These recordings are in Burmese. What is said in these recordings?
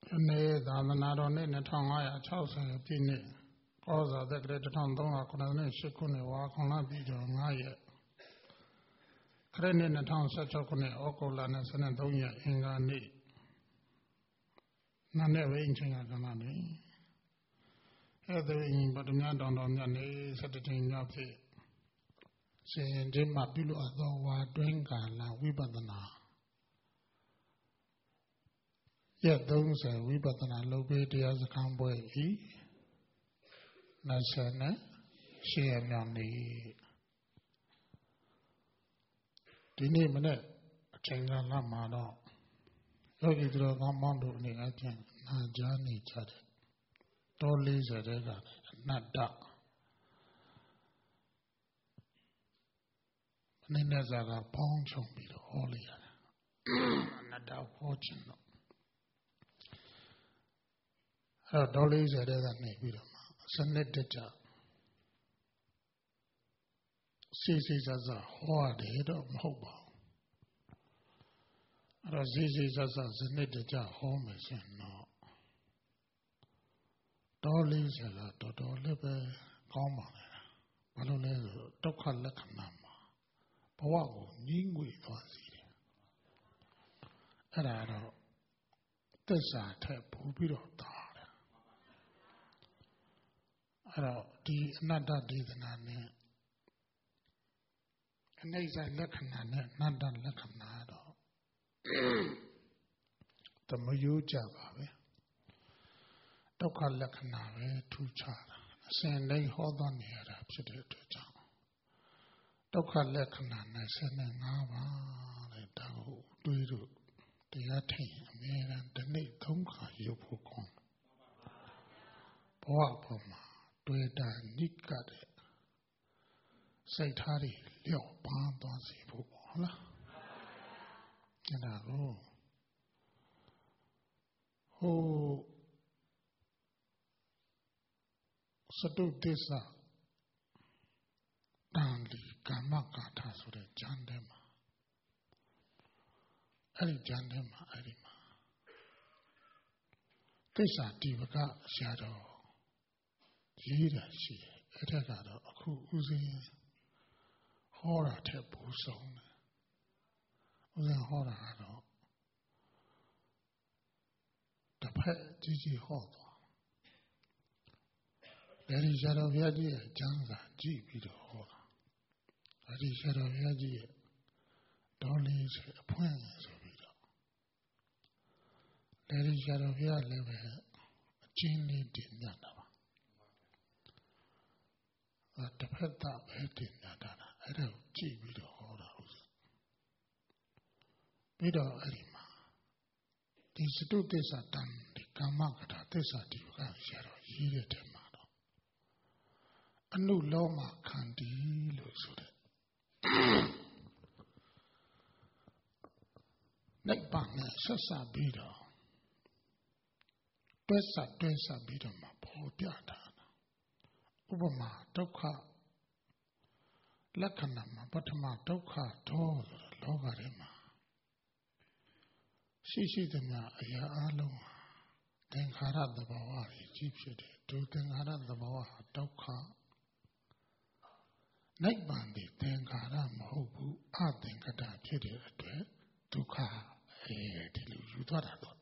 Nay, the Naron in a tongue, I chose a pinny. Cause the great town don't accommodate Shikuni walk on a video on Naya. Crane in a town such a cone, Ocolan and San Antonio in a knee. None ever inching at the money. Either in but not on your knees at the thing of it. Saying Jim Mapilu as though what drink and la Wibadana. Yet those are Wibadana located as a comboy e. Nasana, she and Yanni. Dini minute, a change on Lamado. Yogi drove on Mondo Nigajan, Najani Chad. Totally is a regular, not dark. Ninazaga Pong Chong be the holy, not dark fortune. Her dolly is a regular name. Senate job. Sisi as a hard head of mobile. Razizi as a Senate job home is no. Dolly is a lot of dolly common. Malone, Doka Lakanama. Powago, Ningui was it. And I know this are tap will be di nada di nane neza lakana nada lakana do tamayu jaba be dokha lakana be thu chara asin nei hodan ne yara phit de atwet jaw dokha lakana ne 15 ပါတဲ့ဒါကိုတွေးလို့တရားထင်အမြဲတမ်းတစ်နေ့3 ခါရုပ်ဖို့ကောင်းဘဝပေါ်မှာတွေ့တာနိကတဲ့စိတ်ထားတွေလျော့ပါသွားစေဖို့ပေါ့ဟုတ်လားအဲ့ဒါကိုစတုသစ္စာတန်လီကာမဂါထာဆိုတဲ့ဉာဏ်ထဲမှာအဲ့ဒီဉာဏ်ထဲမှာအဲ့ဒီမှာသစ္စာဒီပကရှာတော့ရေးတာရှိတယ်အဲ့ဒါကတော့အခုဥစဉ်ဟောတာထက်ပိုဆုံးတယ်ဥစဉ်ဟောတာကတော့တစ်ဖက်ကြီးဟောသွားတယ်ဒီရှာတော်ဘုရားကြီးရဲ့ကျမ်းစာကြည့်ပြီးတော့ဟောတာဒီရှာတော်ဘုရားကြီးရဲ့ဒေါ်လေးဆိုအဖွင့်ဆိုပြီးတော့ဒီရှာတော်ဘုရားလည်းပဲအချင်းလေးတင်ပြတာတစ်ဖက်သားပဲတင်ပြတာအဲ့ဒါကိုကြည့်ပြီးတော့ဟောတာဥစ္စာပြီးတော့အဲ့ဒီမှာဒီစတုသစ္စာတန်ဒီကာမဂတာသစ္စာဒီကရှာတော့ရေးတဲ့ထဲမှာတော့အနုလောမခန္တီလို့ဆိုတဲ့နိဗ္ဗာန်နဲ့ဆက်စပ်ပြီးတော့တွဲဆက်ပြီးတော့မှပေါ်ပြတာဥပမာဒုက္ခလက္ခဏာမှာပထမဒုက္ခသောလောကထဲမှာရှိသမျှအရာအလုံးသင်္ခါရသဘာဝကြီးဖြစ်တယ်ဒုသင်္ခါရသဘာဝဟာဒုက္ခနိဗ္ဗာန်ဒီသင်္ခါရမဟုတ်ဘူးအသင်္ခတဖြစ်တဲ့အတွက်ဒုက္ခဒီလိုယူသွားတာတော့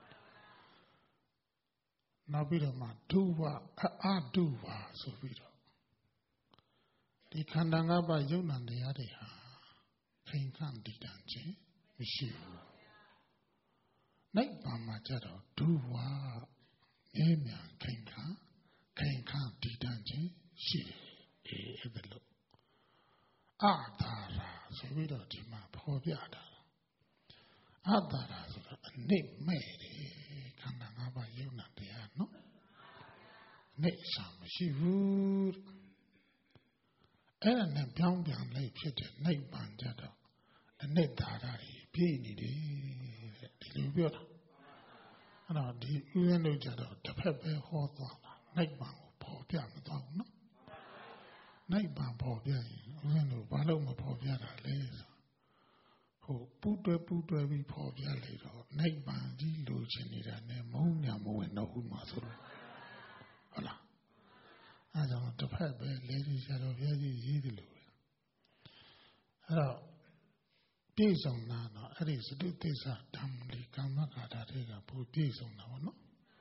နောက်ပြီးတော့မှဒုဝအဒုဝဆိုပြီးတော့ဒီခန္ဓာ၅ပါးယုံနာတရားတွေဟာခိန်ခန့်တည်တံ့ခြင်းမရှိဘူးနိဗ္ဗာန်မှာကျတော့ဒုဝမြဲမြံခိန်ခန့်တည်တံ့ခြင်းရှိတယ်အဲ့ဒါလို့အတာရာဆိုပြီးတော့ဒီမှာဖော်ပြတာအတာရာဆိုတာအနစ်မဲ့တယ်ခန္ဓာ၅ပါးယုံနာတရားနော်နေစာမရှိဘူးအဲ့ဒါနဲ့ပြောင်းပြန်လိုက်ဖြစ်တဲ့နိဗ္ဗာန်ကြတော့အနိတ္တာရကြီးပြည့်နေတယ်ဒီလိုပြောတာအဲ့တော့ဒီဥယျာဉ်တို့ကြတော့တစ်ဖက်ပဲဟောသွားတာနိဗ္ဗာန်ကိုပေါ်ပြမသွားဘူးနော်နိဗ္ဗာန်ပေါ်ပြရင်ဥယျာဉ်တို့ဘာလို့မပေါ်ပြတာလဲဆိုဟိုပူတွဲပူးတွဲပြီးပေါ်ပြလိုက်တော့နိဗ္ဗာန်ကြီးလိုချင်နေတာနဲ့မုန်းညာမဝင်တော့ဘူးမှာဆိုတော့ဟုတ်လားအဲကြောင့်တစ်ဖက်ပဲလေဒီဆရာတော်ဘုရားကြီးရေးတယ်လို့အဲ့တော့ပြည့်စုံတာတော့အဲ့ဒီစတုသစ္စာဓမ္မလီကာမဂါထာတွေကပိုပြည့်စုံတာပေါ့နော်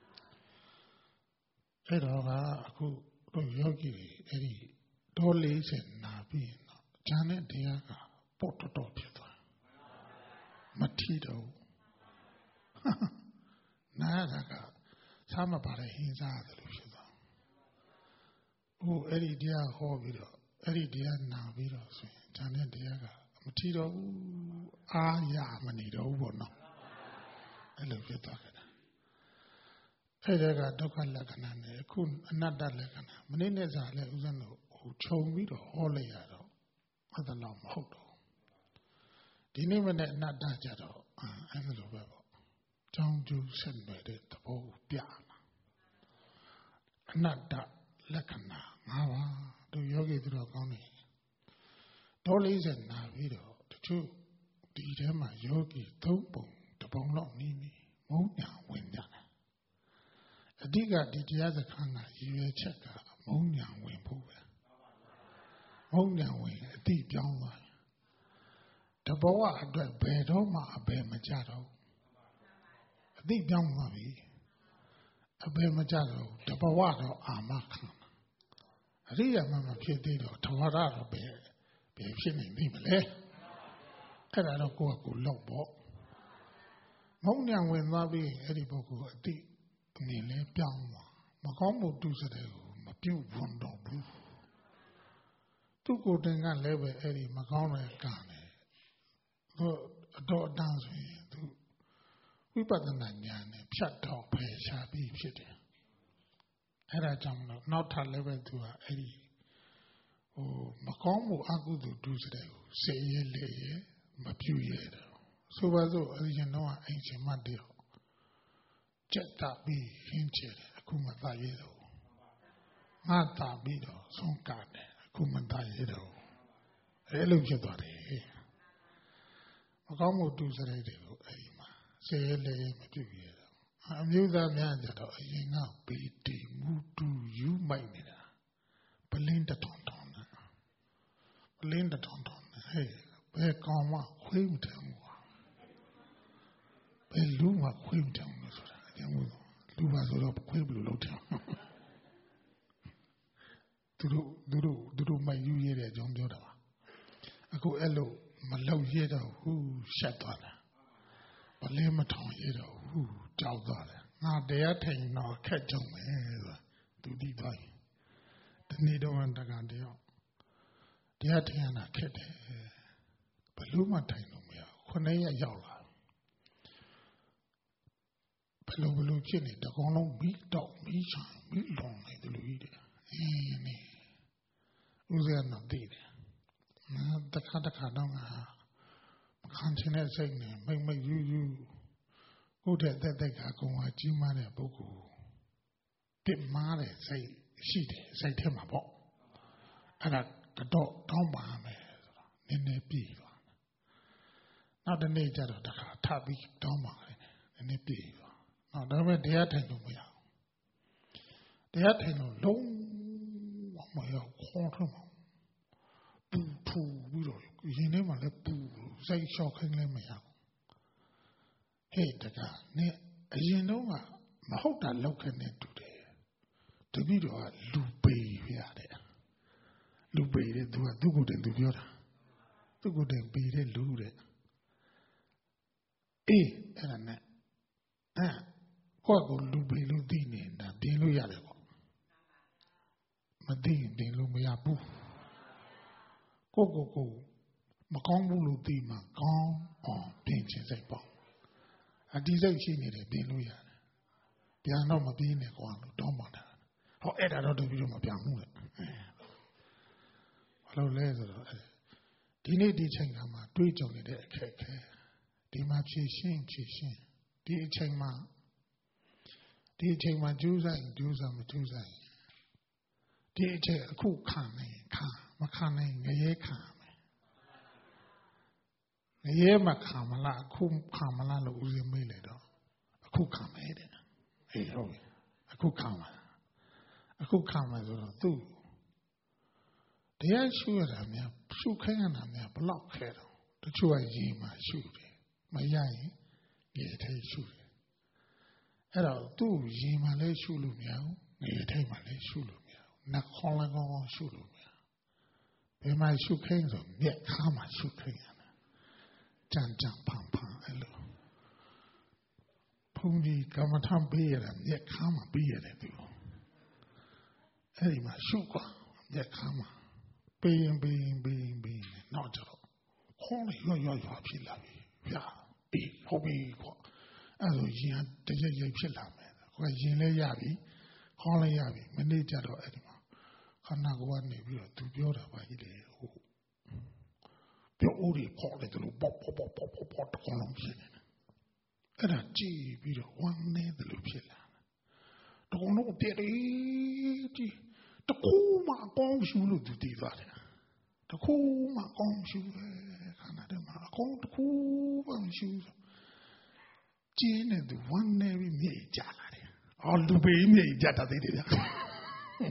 အဲ့တော့ကအခုတို့ယောဂီအဲ့ဒီဒေါ်40နာပြီးတော့ဉာဏ်နဲ့တရားကပို့တော်ဖြစ်သွားမထီတော့နာရတာကစားမပါတဲ့ဟင်းစားတယ်လို့ဖြစ်သွားဟိုအဲ့ဒီတရားဟောပြီးတော့အဲ့ဒီတရားနာပြီးတော့ဆိုရင်ဉာဏ်နဲ့တရားကမထီတော့ဘူးအားရမနေတော့ဘူးပေါ့နော်အဲ့လိုဖြစ်သွားကြတာအဲ့ဒါကဒုက္ခလက္ခဏာနဲ့အခုအနတ္တလက္ခဏာမနေ့နဲ့စားလဲဥစ္စာတို့ဟိုခြုံပြီးတော့ဟောလိုက်ရတော့အဲ့ဒါတော့မဟုတ်တော့ဒီနေ့မနေ့အနတ္တကြတော့အဲ့လိုပဲပေါ့ကြောင်းကျိုးဆက်နွယ်တဲ့သဘောကိုပြတာအနတ္တလက္ခဏာ၅ပါးတို့ယောဂီသူတော်ကောင်းနေဒေါ်40နာပြီးတော့တချို့ဒီထဲမှာယောဂီ၃ပုံတစ်ပုံလောက်နီးနီးမုန်းညာဝင်ကြတယ်အဓိကဒီတရားစခန်းကရည်ရွယ်ချက်ကမုန်းညာဝင်ဖို့ပဲမုန်းညာဝင်အတိပြောင်းသွားတဘောအတွက်ဘယ်တော့မှအဘယ်မကြတော့အတိပြောင်းသွားပြီအဘယ်မကြတော့တဘောတော့အာမခံအရိယာမမဖြစ်သေးတော့ထဝရတော့ပဲဖြစ်နေပြီမလဲအဲ့ဒါတော့ကိုယ့်ကိုယ်လောက်ပေါ့မုန်းညာဝင်သွားပြီးအဲ့ဒီပုဂ္ဂိုလ်အတိအနေနဲ့ပြောင်းသွားမကောင်းမှုတုစတဲ့ကိုမပြုတ်ဝန်တော့ဘူးသူကိုယ်တိုင်ကလည်းပဲအဲ့ဒီမကောင်းတဲ့ကံနဲ့အတော်အတန်းဆိုရင်သူဝိပဿနာဉာဏ်နဲ့ဖြတ်တော့ဖယ်ရှားပြီးဖြစ်တယ်အဲ့ဒါကြောင့်လို့နောက်ထပ်လည်းပဲသူကအဲ့ဒီဟိုမကောင်းမှုအကုသိုလ်တုစတဲ့ကိုစေရဲလေရဲမပြုရတော့ဆိုပါစို့အရင်တော့အိမ်ရှင်မတယောက်ကြက်တာပြီးဟင်းချတယ်အခုမသားရတော့ငါတာပြီးတော့ဆုံးကတယ်အခုမသားရတော့အဲ့လိုဖြစ်သွားတယ်မကောင်းမှုတုစရိုက်တွေကိုအဲ့ဒီမှာစေရဲလေရဲမပြုရတော့အမျိုးသားများကြတော့အရင်ကပီတိမူတူယူမိုက်နေတာပလင်းတထုံထုံနဲ့ပလင်းတထုံထုံနဲ့ဟဲ့ဘယ်ကောင်မှခွေးမထမ်းဘူးဘယ်လူမှခွေးမထမ်းဘူးဆိုတာအရင်ကလူပါဆိုတော့ခွေးဘယ်လိုလုပ်တယ်သူတို့မယူရတဲ့အကြောင်းပြောတာပါအခုအဲ့လိုမလောက်ရတော့ဘူးရှက်သွားတာပလင်းမထောင်ရတော့ဘူးကြောက်သွားတယ်ငါတရားထိုင်တော့ခက်ကြုံမယ်ဆိုတာသူသိသွားရင်ဒီနေ့တော့တက္ကတယောက်တရားထိုင်တာခက်တယ်ဘယ်လို့မှထိုင်လို့မရ9ရက်ရောက်လာဘယ်လိုဖြစ်နေတကောင်လုံးမိတော့မိချာမိလွန်နေတယ်လို့ကြီးတယ်နေဦးဇင်းတော့သိတယ်တခါတော့ငါမခံချင်တဲ့စိတ်နဲ့မိတ်ယူကိုယ့်တဲ့သက်ကကုံဝါကြီးမားတဲ့ပုဂ္ဂိုလ်ပြစ်မားတဲ့စိတ်ရှိတယ်စိတ်ထဲမှာပေါ့အဲ့ဒါတော့တောင်းပါမယ်ဆိုတော့နည်းနည်းပြေးသွားနောက်တစ်နေ့ကျတော့တခါထပ်ပြီးတောင်းပါတယ်နည်းနည်းပြေးသွားနောက်တော့ပဲတရားထိုင်လို့မရဘူးတရားထိုင်လို့လုံးဝမရခေါ်တော့ပူပြီးတော့ရင်ထဲမှာလည်းပူစိတ်လျှော့ခိုင်းလည်းမရဘူးဟဲ့တကနဲ့အရင်တော့ကမဟုတ်တာလောက်ခဲ့နေတူတယ်တပည့်တော်ကလူပေပြရတယ်လူပေတဲ့သူကသူ့ကိုယ်တိုင်သူပြောတာသူ့ကိုယ်တိုင်ပေတဲ့လူတဲ့အေးအဲ့ဒါနဲ့ကိုယ့်ကိုလူပေလို့သိနေတာတင်လို့ရတယ်ပေါ့မသိရင်တင်လို့မရဘူးကိုမကောင်းဘူးလို့သိမှကောင်းအောင်ပြင်ချင်စိတ်ပေါ့အတိစိတ်ရှိနေတယ်ပြင်လို့ရတယ်ပြန်တော့မပြေးနဲ့ကွာလို့တောင်းပန်တာဟောအဲ့ဒါတော့တပည့်တော်မပြန်ဘူးလေဘာလို့လဲဆိုတော့ဒီနေ့ဒီချိန်ကမှတွေးကြုံနေတဲ့အခက်အခဲဒီမှာဖြည့်ရှင်းဒီအချိန်မှာကြိုးစားမကြိုးစားဒီအချိန်အခုခံနိုင်မခံနိုင်ငရဲခံမယ် Yema Kamala, Kum Kamala, Uzimeledo. A cook made it. Hey, oh, a cook kama. A cook kama is a two. The I shoot at me, shoot can on me, block head. The two I gave my shoot. My yai, get a shoot. And I'll do Jima lay shulumia, get a malay shulumia, not calling on shulumia. Be my shoe canes on yet kama shoot can. Jan pam pam, hello. Pony Gamatam beer and yet kama beer at you. Hey, my shuka, yet kama. Being, not at all. Call your pillar. Yeah, be, hobby. As we had the pillar, where Jane Yabi, calling Yabi, Manija or animal. Hanaguan to build up by the the old call it the pop columns in it. And a gee, be the one name the Lupilla. Don't know the Kuma goes you look to the The Kuma goes you, Canada, the Kuma shoes. Jane and the one name we made Jalari. All the way made Jata.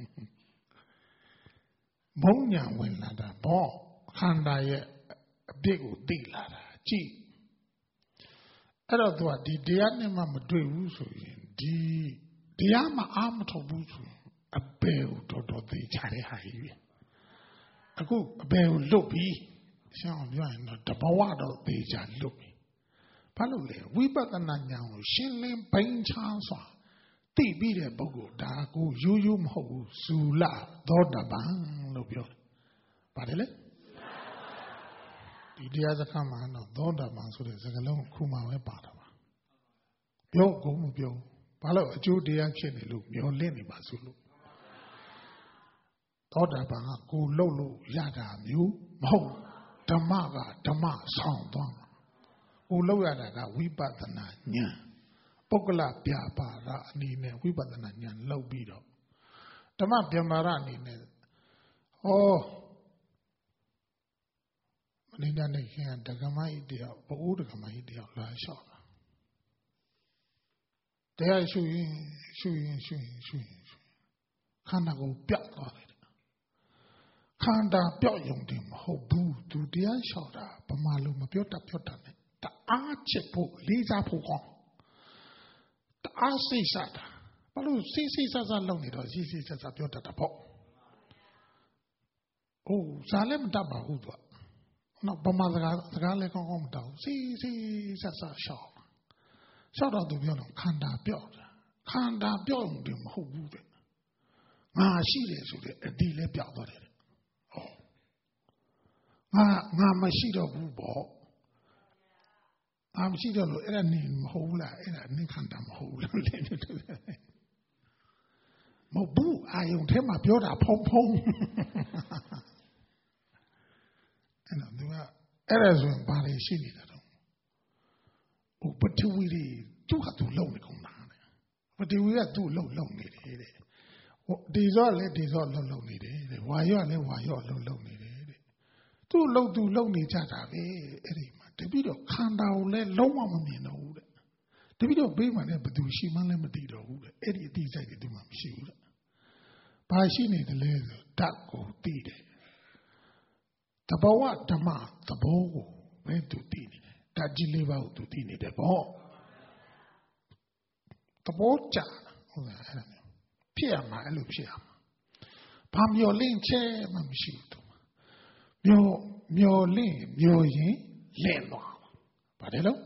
Monia went like that ball. Kanda ye a big old deal like that. Gee. I don't know what the animal do so the ama arm to busu a bell to the chari high. A good bell lobby sound young the bawado the jan lobby. Palole, we but an anyan, shinling pain chance. They be the bogo, dago, yum ho, sula, doda bang, lobio. Padele? The other command of Donda Manso is a long Kuma Padava. Yo go mubio, Palo, a Jew de action, look, your Lenny Basulu. Donda Banga, go lolo, yada, you, mo, Damaga, Dama, sound on. Uloyada, we bat the Nanya. Pocola Piapa, Nine, we bat the Nanyan, low beedo. Dama Piamarani, oh. Nina Nikan, the Gamaidia, Boda Gamaidia, La Shop. They are shooing. Can't go back on it. Can't build young dim, ho boo to the eye shoulder, Pamaluma Piota Piotane. The Archipo, Lisa Pocon. The Arsi Sata. Palu, Sisi as a lonely, or Sisi as a Piota Tapo. Oh, Salem Daba Hudwa. No, Bamaga, the Gale home down. See, that's a shop. Shout out to Bion, Kanda build him who would it. Ah, she is a deal about it. Oh, my sheet of ball. I'm sheet of any hole, any condom hole. Mobu, I don't tell my build a pom. And errors when body she needed. Oh, but we do have to loan it on that. But we have to loan it. These all loan it. Why you are loan it? Too low each other. The video can't down let low one me know. The video be my neighbor do she man let me do Eddie decided to my shoot. By she need the leather that go did it. The bawa dama, the bow went to Tini. That you live out to Tini, the bow. The bow chat. Pia my lupia. Pam your lane chair, mam shoot. Your lane, your yin, lane. But hello?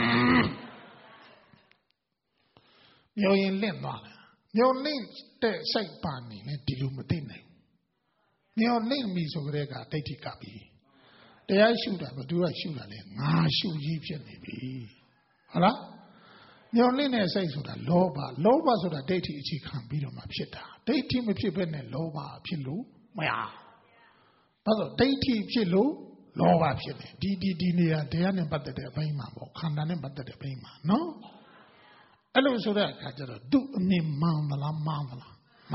Your yin lane. Your lane, the side panning, and dilumatine. Your name is Ogrega, Tati Kabi. The I shoot up, do I shoot a lane? Ah, shoot Egyptian, maybe. Hala? Your name says to the Loba so that Dati Ichi can be on my pita. Dati me pipen and Loba Pilu, Maya. But Dati Pilu, Loba Pile, Didi, Diana, but the Payma, or Kandan, but the Payma. No? Hello, so that I just do me mamala.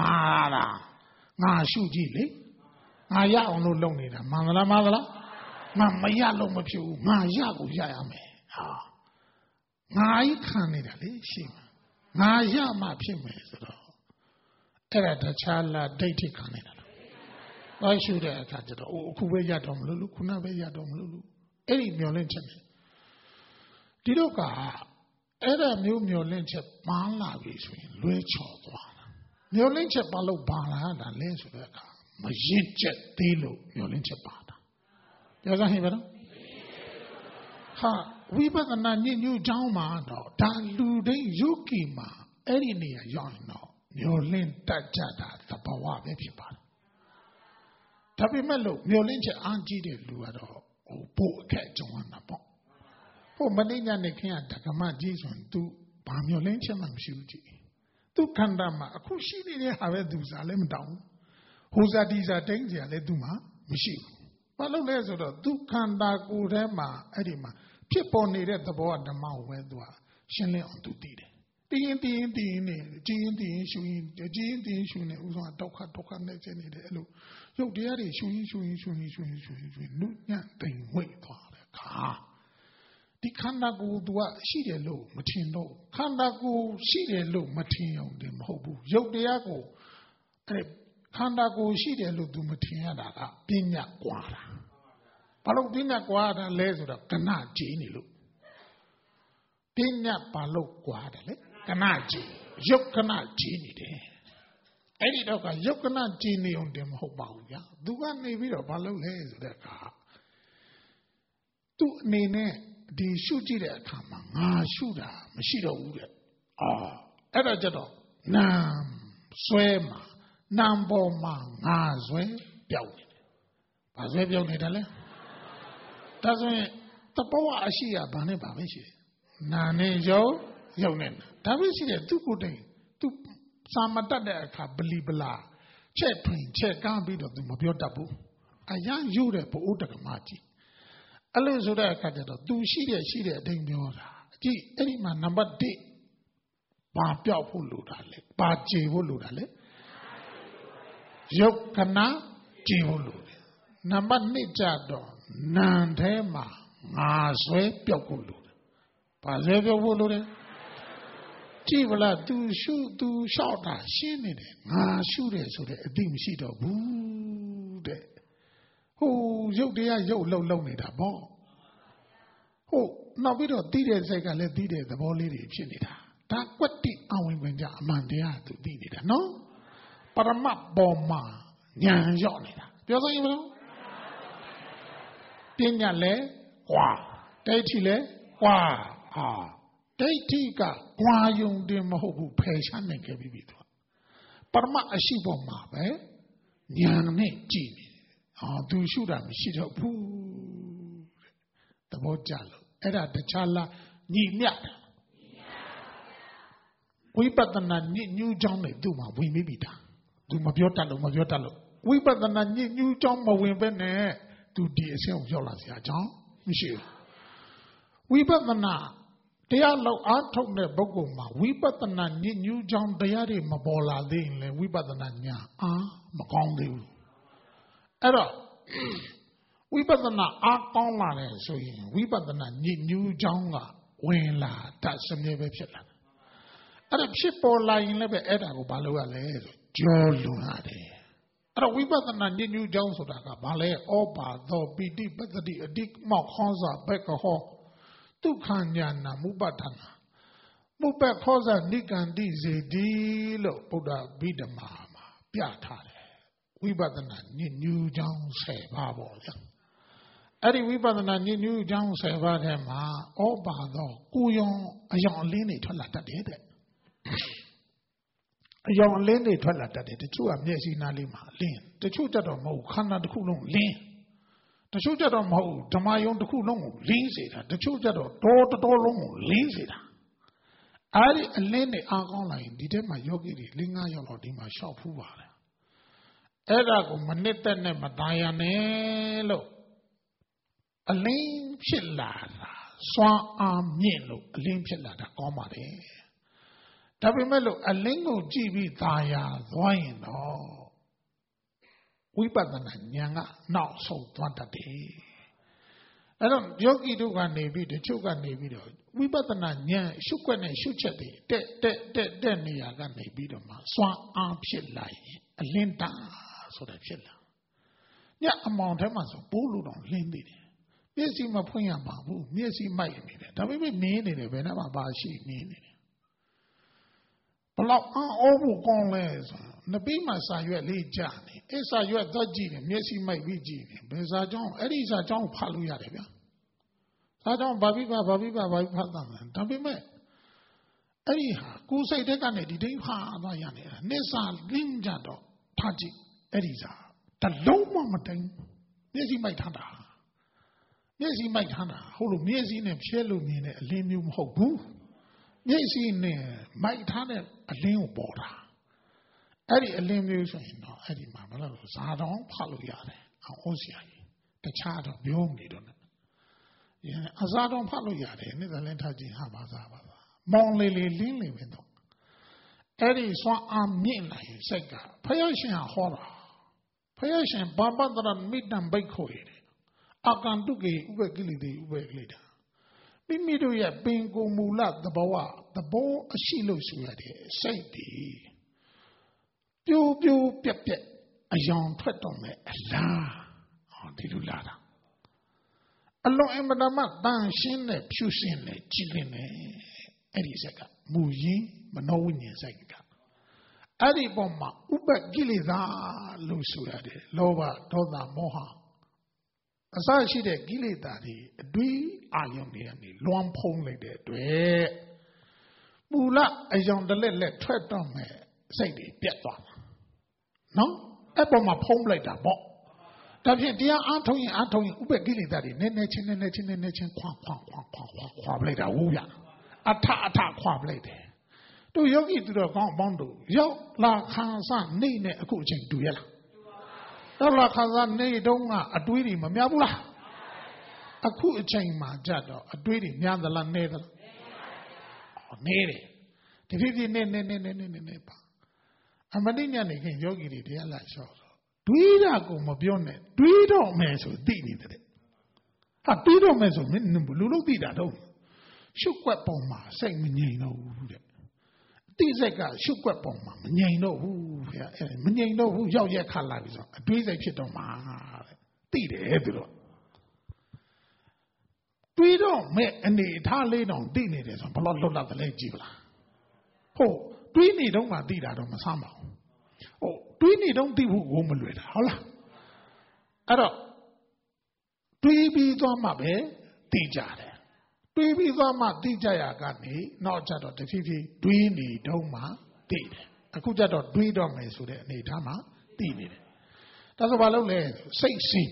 Mala. Ah, shoot Gilly. Ah, yeah, no lonely. Mamala. ငါမရလို့မဖြစ်ဘူးငါရကိုရရမယ်ဟာငါကြီးခံနေတာလေရှိမှာငါရမှဖြစ်မယ်ဆိုတော့အဲ့ဒါတခြားလားဒိဋ္ဌိခံနေတာလားဘာရှုတဲ့အခါကျတော့အခုပဲရတော့မလို့ခုနပဲရတော့မလို့အဲ့ဒီမျောလင့်ချက်ဒီတော့ကအဲ့ဒါမျိုးမျောလင့်ချက်ပန်းလာပြီဆိုရင်လွဲချော်သွားတာမျောလင့်ချက်ဘာလို့ပါလာတာလဲဆိုတဲ့အခါမရင့်ချက်သေးလို့မျောလင့်ချက်ပါတာပြောစမ်းဟိပါတော့ဟာဝိပဿနာညဉ့်ညူးချောင်းမှာတော့ဒါလူတိုင်းယုတ်ကီမှာအဲ့ဒီနေရာရောက်ရင်တော့မျောလင့်တတ်ကြတာသဘာဝပဲဖြစ်ပါတယ်ဒါပေမဲ့လို့မျောလင့်ချက်အားကြီးတဲ့လူကတော့ပို့အခက်ကြုံရတာပေါ့ဟိုမနေ့ညနေခင်းကဓမ္မကြီးဆိုရင် तू ဘာမျောလင့်ချက်မှမရှိဘူးကြည့်သူခန္ဓာမှာအခုရှိနေတဲ့ဟာပဲသူစားလည်းမတောင်းဟိုစားဒီစားတိုင်းစရာလည်းသူ့မှာမရှိဘူးဘာလို့လဲဆိုတော့သူခန္ဓာကိုယ်ထဲမှာအဲ့ဒီမှာဖြစ်ပေါ်နေတဲ့သဘောဓမ္မကိုပဲသူကရှင်းလင်းအောင်သူသိတယ်တင်းရင်နေကြည်ရင်ရှူရင်ရှူနေဥစ္စာဒုက္ခနဲ့ကျနေတယ်အဲ့လိုရုပ်တရားတွေရှူရင်နုညံ့တိမ်ဝိတ်သွားတယ်ခါဒီခန္ဓာကိုယ် तू ကရှိတယ်လို့မထင်တော့ခန္ဓာကိုယ်ရှိတယ်လို့မထင်အောင်တယ်မဟုတ်ဘူးရုပ်တရားကိုအဲ့ခန္ဓာကိုယ်ရှိတယ်လို့ तू မထင်ရတာကပညာကွာတာဘာလို့ပညာကွာတာလဲဆိုတော့ကဏကြည်နေလို့ပညာဘာလို့ကွာတယ်လဲကဏကြည်ရုပ်ကဏကြည်နေတယ်အဲ့ဒီတော့ကရုပ်ကဏကြည်နေအောင်တယ်မဟုတ်ပါဘူးဗျာ तू ကနေပြီးတော့ဘာလုပ်လဲဆိုတဲ့အခါ तू အနေနဲ့ဒီရှုကြည့်တဲ့အခါမှာငါရှုတာမရှိတော့ဘူးတဲ့အဲ့ဒါကြတော့နာမ်ဆွဲမှာနာမ်ပေါ်မှာငါဆွဲပြောက်နေတယ်ဘာဆွဲပြောက်နေတယ်လဲဒါဆိုရင်တဘောအရှိရဘာနဲ့ဘာပဲရှိတယ်နာနဲ့ရုပ်နဲ့ဒါပဲရှိတယ်သူကိုယ်တိုင်သူစာမတတ်တဲ့အခါဘလီဘလာချက်ထွင်ချက်ကားပြီးတော့သူမပြောတတ်ဘူးအရန်ယူတဲ့ဘိုးတက္ကမကြီးအဲ့လိုဆိုတဲ့အခါကျတော့သူရှိတဲ့အတိုင်းပြောတာကြည့်အဲ့ဒီမှာနံပါတ်1ဘာပြောက်ဖို့လိုတာလဲဘာကြည်ဖို့လိုတာလဲရုပ်ခဏကြည်ဖို့လိုတယ်နံပါတ်2ကြတော့နာမ်ထဲမှာငါဆွဲပြောက်ဖို့လိုတယ်ဘာဆွဲပြောက်ဖို့လိုတယ်ကြည့်ဗလားသူရှုသူလျှောက်တာရှင်းနေတယ်ငါရှုတယ်ဆိုတဲ့အသိမရှိတော့ဘူးတဲ့ဟိုရုပ်တရားရုပ်လုံနေတာပေါ့ဟုတ်နောက်ပြီးတော့သိတဲ့စိတ်ကလည်းသိတဲ့သဘောလေးတွေဖြစ်နေတာဒါကွက်တိအဝင်ဝင်ကြအမှန်တရားသူသိနေတာနော်ပရမတ်ပေါ်မှာဉာဏ်ရောက်နေတာပြောစမ်းရင်ဘယ်လိုပညာလဲကွာဒိဋ္ဌိလဲကွာဒိဋ္ဌိကကွာယုံတယ်မဟုတ်ဘူးဖယ်ရှားနိုင်ခဲ့ပြီသူပရမတ်အရှိပေါ်မှာပဲဉာဏ်နဲ့ကြည့်နေသူရှုတာမရှိတော့ဘူးသဘောကျလို့အဲ့ဒါတခြားလားညီမြတ်ဝိပဿနာညဉ့်ညူးကြောင်းနဲ့သူ့မှာဝင်ပြီးတာသူမပြောတတ်လို့ဝိပဿနာညဉ့်ညူးကြောင်းမဝင်ဘဲနဲ့သူဒီအဆင့်ကိုရောက်လာစရာအကြောင်းမရှိဘူးဝိပဿနာတရားလောက်အားထုတ်တဲ့ပုဂ္ဂိုလ်မှာဝိပဿနာညဉ့်ညူးကြောင်းတရားတွေမပေါ်လာသေးရင်လည်းဝိပဿနာညာမကောင်းသေးဘူးအဲ့တော့ဝိပဿနာအားကောင်းလာတယ်ဆိုရင်ဝိပဿနာညဉ့်ညူးကြောင်းကဝင်လာတတ်စမြဲပဲဖြစ်လာတယ်အဲ့ဒါဖြစ်ပေါ်လာရင်လည်းပဲအဲ့ဒါကိုဘာလို့ရလဲဆိုကြောလွန်ရတယ်အဲ့တော့ဝိပဿနာညဉ့်ညူးကြောင်းဆိုတာကဘာလဲဩဘာသောပိဋိပတ္တိအတိမောက်ခေါစာဘက်ကဟောဒုက္ခညာနာမုပဋ္ဌာနာမုပ္ပခောဇနိကန္တိစေတီလို့ဗုဒ္ဓဗိဓမာမှာပြထားတယ်ဝိပဿနာညဉ့်ညူးကြောင်း10ပါးပေါ့ဗျာအဲ့ဒီဝိပဿနာညဉ့်ညူးကြောင်း10ပါးထဲမှာဩဘာသောကိုယုံအယောင်အလင်းတွေထွက်လာတတ်တယ်တဲ့အယောင်အလင်းတွေထွက်လာတတ်တယ်တချို့ကမျက်စိနားလေးမှာအလင်းတချို့ကြတော့မဟုတ်ခန္ဓာတစ်ခုလုံးလင်းတချို့ကြတော့မဟုတ်ဓမ္မယုံတစ်ခုလုံးကိုလင်းစေတာတချို့ကြတော့တော်လုံးကိုလင်းစေတာအဲ့ဒီအလင်းတွေအားကောင်းလာရင်ဒီထဲမှာယောဂီတွေ5ယောက်လောက်ဒီမှာရှောက်ဖူးပါတယ်အဲ့ဒါကိုမနစ်သက်နဲ့မตายရနဲ့လို့အလင်းဖြစ်လာတာစွမ်းအားမြင့်လို့အလင်းဖြစ်လာတာကောင်းပါတယ်ဒါပေမဲ့လို့အလင်းကိုကြည့်ပြီးตายရသွားရင်တော့ဝိပဿနာဉာဏ်ကနောက်ဆုံးသွားတတ်တယ် I don't yogi do one maybe the choga maybe we but the Nanya shook when I shoot at it. Then the Yaga may be the man. Swan arm shit lie. A linta so that chilla. Yeah, amount of months of Bulu don't lend it. Yes, he my point about who. Yes, he might need it. That we need it whenever she need it. But all gone less. The beamer saw you at late Johnny. It's a you at that genie. Yes, he might be genie. But it's a John. It is a John Paluya. I don't Babiba. Don't be mad. Anyhow, go say they can edit Hayana. Nessa Linjado. Taji. Eliza. The low mama thing. Yes, he might have. Yes, he might have. Hold on. Yes, in a shallow mean a limium hope. Yes, in might have a lame border. Eddie a lame music, no, Eddie Mamma, I don't follow Yare, the child of Biongi. Yeah, as I don't follow Yare, neither Lentaji Habaza. Monly Lily window. Eddie saw a mean like Sega, Payashin horror. Payashin Barbara midnight bakery. I can do gay, Ugagilly, Ugaglida. Bimido ya bingo mulat the bawa, the bow a shilo sweaty, safety. Pew, pep, a young twetome, a la, on Tilulada. A long embodiment, ban shin, pusin, chilin, Ediseka, Muyi, Manowin, Seka. Adi bomba, Uba Gilida, Lusuade, Loba, Doda Moha. As I see the Gilidadi, Dui Ayoni, Luam Pong like that, Mula, a young the let twetome, say the Pietwa. No? Eboma pong like that. That dear Anthony, Ube Gilly Daddy, Nechin, quam, like that, Wuya. Attack, quam, like that. Do you eat to the Gondo? Yo, La Kansan, Nene, a coaching to Yella. La Kansan, Ne Donga, a duty, Mamabula. A coaching, my jaddo, a duty, Yandala Nether. Nere. The 50 Nene. Amadinya again yogi the Allah shows. Duida go mobione, Duido meso dini. A Duido meso minimum dida don't. Shukwa say me no. Tizeka shukwa poma, no who, no who, yo ya calavizo. A Duiza chitoma. Tide edro. Duido me and the Italian on dini is on Palolo the Legibla. Oh. Twinny don't want to do my summer. Oh, Twinny don't do woman with holla. Ado Twibi Domabe, Dijade. Twibi Doma Dijaya got me, not Jado the 50, Twinny Doma, did. I could jado Dwidome so that Nidama, did. That's about all say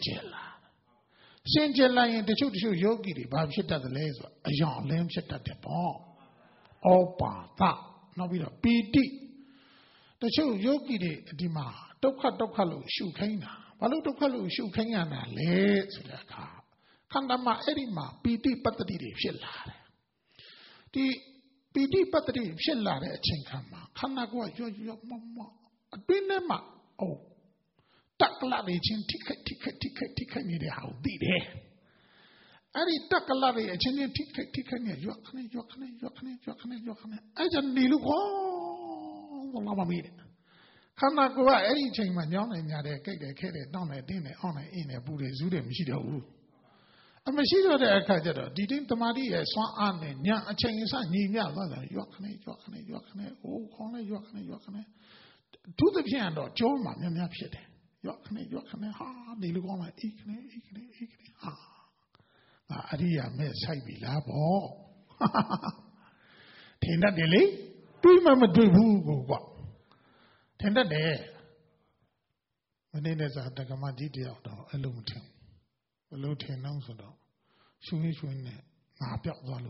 Saint Jella in the Chuchu Yogi, Bob shit at the laser, a young lamb shit at the ball. Oh, pa. Now we are BD. The show Yogi de Dima, Dokalo, Shukana, Balotokalo, Shukana, let's the car. Kandama Edima, BD Patati Shellare. The BD Patati Shellare Chinkama, Kanagua, your mamma, a binema, oh, Takalari chin ticket, need a how did he? Ari takalari a chin ticket, Yokane. I just need to go. Lama meet it. Kanagua, any chain man, young and yada, get down a dinner on a in a Buddha Zudem Shido. A Mashido de Akajado, didn't the Madi a swan and young a chain son, Yokane, oh, Yokane. To the piano, Joe Man, and Yapshit. Yokane, ha, they look on Ikne, ha. Aria me Saibi Labo. Tenda dele, do mamma do who go. Tenda de. When it is at the Gamadi of Alumitum. Alumitum also. Swing, Napia Valuda.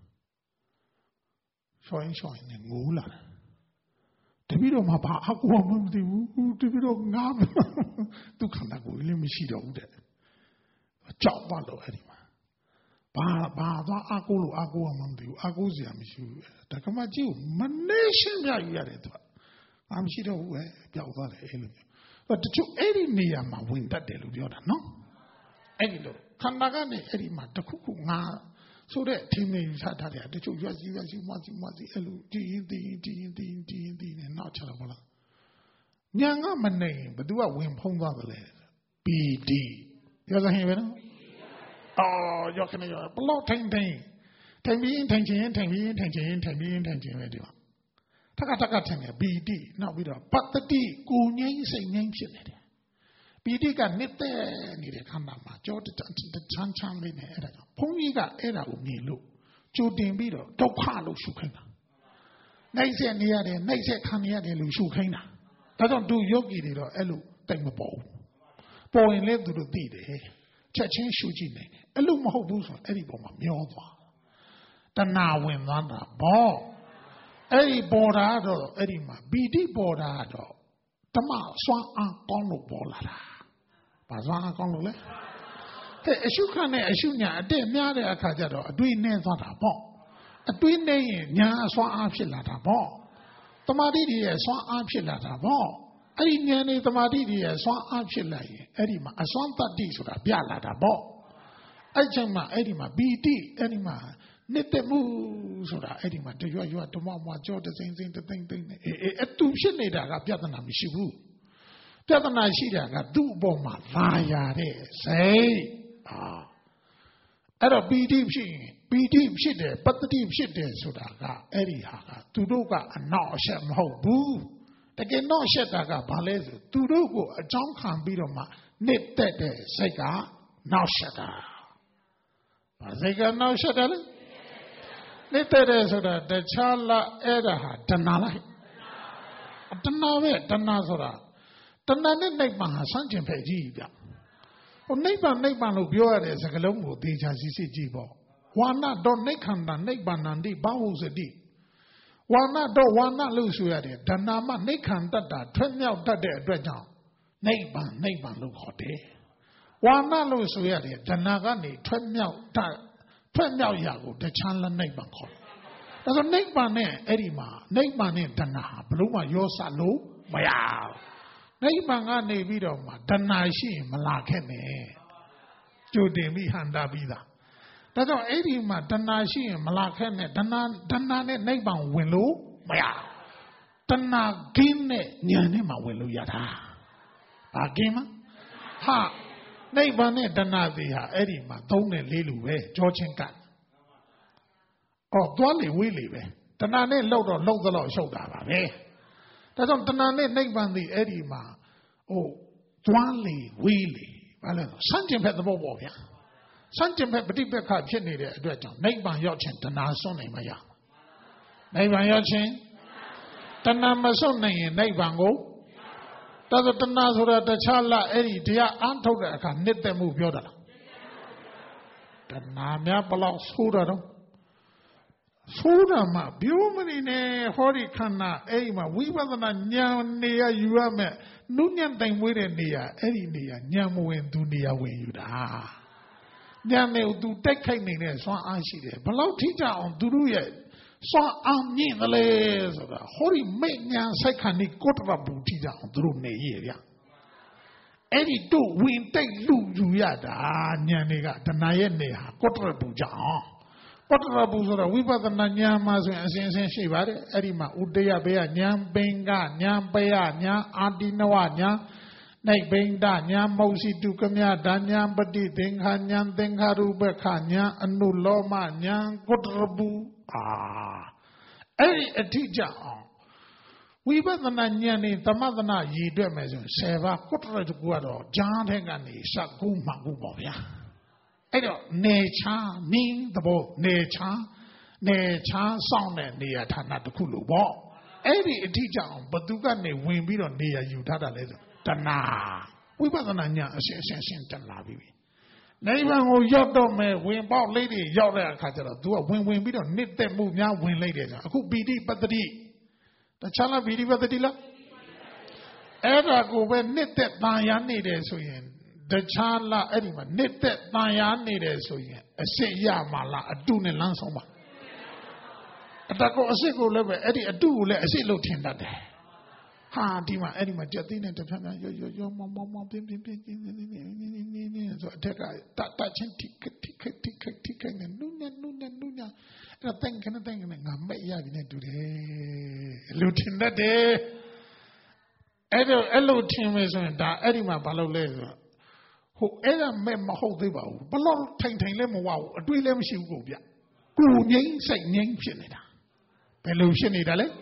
Showing and Mula. The video Mapa, Aquam, the video Gam. To Kanago, Limishido. Chop Valo anyway. Ba Akulu Aguamandu, Aguzia, Monsieur, Takamaji, Manation Yaret. I'm sure where Yalva. But the two 80 near my wing that delude, no? Any low. ခန္ဓာကနေအဲ့ဒီမှာတခုခုငါဆိုတဲ့ထင်မြင်ယူဆထားတယ်တချို့ရွက်စီမွစီအဲ့လိုဒီရင်နဲ့နောက်ချတော့ဘောလားညာကမနေဘသူကဝင်ဖုံးသွားတယ်လေပီတိပြောစဟင်ပဲနော်ရောခဏရောဘလောက်ထိုင်ပြီးထိုင်ချင်းပဲဒီမှာတကထင်တယ်ပီတိနောက်ပြီးတော့ပတ္တိကိုငြိမ်းစိတ်ငြိမ်းဖြစ်နေတယ်ပီတိကနေတဲ့နေတဲ့ခန္ဓာမှာကြောတချမ်းလေးနဲ့အဲ့ဒါကြောင့်ဘုန်းကြီးကအဲ့ဒါကိုမြင်လို့ကြိုတင်ပြီးတော့ဒုက္ခလို့ရှုခိုင်းတာနှိမ့်ဆက်နေရတယ်နှိမ့်ဆက်ခံနေရတယ်လို့ရှုခိုင်းတာဒါကြောင့်သူယောဂီတွေတော့အဲ့လိုတိတ်မပေါ်ဘူးပေါ်ရင်လည်းသူတို့သိတယ်ချက်ချင်းရှုကြည့်နေတယ်အဲ့လိုမဟုတ်ဘူးဆိုတော့အဲ့ဒီပုံမှာမျောသွားတဏှာဝင်သွားတာဘောအဲ့ဒီပေါ်တာတော့အဲ့ဒီမှာပီတိပေါ်တာတော့ဓမ္မစွမ်းအားကောင်းလို့ပေါ်လာတာဘာစွမ်းအားကောင်းလို့လဲအရှုခနဲ့အရှုညာအတက်များတဲ့အခါကျတော့အတွေးနဲ့သွားတာပေါ့အတွေးနဲ့ရင်ညာစွမ်းအားဖြစ်လာတာပေါ့တမာတိတွေရဲ့စွမ်းအားဖြစ်လာတာပေါ့အဲ့ဒီဉာဏ်နဲ့တမာတိတွေရဲ့စွမ်းအားဖြစ်လာရင်အဲ့ဒီမှာအစွမ်းတတ္တိဆိုတာပြလာတာပေါ့အဲ့ချိန်မှာအဲ့ဒီမှာပီတိအဲ့ဒီမှာနေတဲ့မှုဆိုတာအဲ့ဒီမှာတရွတ်တမမကြောတစိမ့်တသိမ့်နဲ့အတူဖြစ်နေတာကပြဿနာမရှိဘူးပြဿနာရှိတာကသူ့အပေါ်မှာလာရတဲ့စိတ်အဲ့တော့ပီတိဖြစ်ရင်ပီတိဖြစ်တယ်ပတ္တိဖြစ်တယ်ဆိုတာကအဲ့ဒီဟာကသူတို့ကအနောက်အရှက်မဟုတ်ဘူးတကယ်တော့ရှက်တာကဘာလဲဆိုသူတို့ကိုအကြောင်းခံပြီးတော့မှနှစ်သက်တဲ့စိတ်ကနောက်ရှက်တာဘာစိတ်ကနောက်ရှက်တယ်လဲနေတဲ့တဲ့ဆိုတာတခြားလားအဲ့ဒါဟာတဏှာလားတဏှာပဲတဏှာဆိုတာတဏှာနဲ့နိဗ္ဗာန်ဟာဆန့်ကျင်ဖက်ကြီးဗျဟိုနိဗ္ဗာန်လို့ပြောရတဲ့စကားလုံးကိုသေချာစစ်ကြည့်ပေါ့ဝါနတော့နိခန္ဓာနိဗ္ဗာန်န္တိဘာဟုစတိဝါနတော့ဝါနလို့ဆိုရတယ်ဓဏ္ဍာမနိခန္တတ္တာထွက်မြောက်တတ်တဲ့အတွက်ကြောင့်နိဗ္ဗာန်လို့ခေါ်တယ်ဝါနလို့ဆိုရတယ်ဓဏ္ဍာကနေထွက်မြောက်ရာကိုတခြားလက်နိဗ္ဗာန်ခေါ်တယ်။ဒါဆိုနိဗ္ဗာန်နဲ့အဲ့ဒီမှာနိဗ္ဗာန်နဲ့တဏှာဘလို့မှရောစလို့မရဘူး။နိဗ္ဗာန်ကနေပြီးတော့မှတဏှာရှိရင်မလာခဲ့နဲ့။ကြိုတင်ပြီးဟန်တာပြီးသား။ဒါကြောင့်အဲ့ဒီမှာတဏှာရှိရင်မလာခဲ့နဲ့တဏှာနဲ့နိဗ္ဗာန်ဝင်လို့မရဘူး။တဏှာကင်းနဲ့ဉာဏ်နဲ့မှဝင်လို့ရတာ။ဘာကင်းမ။ဟာနိဗ္ဗာန်နဲ့တဏှာတွေဟာအဲ့ဒီမှာ3နဲ့4လူပဲကြောချင်းကသွားလေဝေးလေပဲတဏှာနဲ့လှုပ်တော့လှုပ်သလောက်ရှုပ်တာပါပဲဒါကြောင့်တဏှာနဲ့နိဗ္ဗာန်တွေအဲ့ဒီမှာသွားလေဝေးလေဘာလဲစန့်ကျင်ဖက်သဘောပေါ့ဗျာစန့်ကျင်ဖက်ပฏิပက္ခဖြစ်နေတဲ့အတွက်ကြောင့်နိဗ္ဗာန်ရောက်ခြင်းတဏှာစွန့်နိုင်မရနိဗ္ဗာန်ရောက်ခြင်းတဏှာမစွန့်နိုင်ရင်နိဗ္ဗာန်ကိုဒါဆိုတဏှာဆိုတာတခြားလားအဲ့ဒီတရားအားထုတ်တဲ့အခါနှစ်သက်မှုပြောတာလားတဏှာများဘလောက်ဆိုးတာတော့ဆိုးတာမှပြောမနေနဲ့ဟောဒီခန္ဓာအဲ့ဒီမှာဝိပဿနာဉာဏ်နေရယူရမယ်နုညံ့တိုင်မွေးတဲ့နေရအဲ့ဒီနေရဉာဏ်မဝင်သူနေရဝင်ယူတာဉာဏ်နဲ့သူတိုက်ခိုက်နေတဲ့စွမ်းအားရှိတယ်ဘလောက်ထိကြအောင်သူတို့ရဲ့စွမ်းအားမြင့်တယ်လေဆိုတာဟောဒီမိညာစိုက်ခဏိကိုတရပူထိကြအောင်သူတို့နေရဗျအဲ့ဒီတို့ဝင်တိုက်လူယူရတာဉာဏ်တွေကတဏှာရဲ့နေဟာကိုတရပူကြအောင်ကိုတရပူဆိုတော့ဝိပဿနာဉာဏ်မှာဆိုရင်အစဉ်ရှိပါတယ်အဲ့ဒီမှာဥဒယဘေယဉာဏ်ပင်ကဉာဏ်ပယဉာဏ်အာတိနဝဉာဏ်နိဗ္ဗိန္ဒဉာဏ်မௌစီတုကမြဒဉာဏ်ပฏิသင်္ခာဉာဏ်သင်္ခါရုပ္ပခဉာဏ်အနုလောမဉာဏ်ကိုတရပူအဲ့ဒီအထိကြအောင်ဝိပဿနာဉာဏ်နဲ့သမထနာရည်တွက်မယ်ဆိုရင်10ပါးကိုတရတကူကတော့ကြားတဲ့ကနေစကူးမှကူးပေါ့ဗျာအဲ့တော့နေချာနင်းသဘောနေချာစောင့်တဲ့နေရာဌာနတစ်ခုလို့ပေါ့အဲ့ဒီအထိကြအောင်ဘသူကနေဝင်ပြီးတော့နေရာယူထားတာလဲဆိုတဏှာဝိပဿနာဉာဏ်အရှင်တက်လာပြီနိဗ္ဗာန်ကိုရောက်တော့မယ်ဝင်ပေါက်လေးတွေရောက်တဲ့အခါကျတော့ तू ကဝင်ပြီးတော့နှစ်သက်မှုများဝင်လိုက်တယ်ဆိုအခုပီတိပတ္တိတခြားလားပီတိပတ္တိလားအဲ့ဒါကိုပဲနှစ်သက်တန်ရနေတယ်ဆိုရင်တခြားလားအဲ့ဒီမှာနှစ်သက်တန်ရနေတယ်ဆိုရင်အစစ်ရမှာလားအတုနဲ့လမ်းဆုံးပါအတကောအစစ်ကိုလည်းပဲအဲ့ဒီအတုကိုလည်းအစစ်လို့ထင်တတ်တယ် Ha, Dima, Edima, Jatina, the Tana, your mom, so attack touching tick, and Nuna, and a thing, and I met Yavin today. Lieutenant day. Hello, Tim is on that Edima Balo laser. Whoever met my whole day, but long time lemon wow, a do them she go. Good name, say name, Shinida. Hello, Shinida.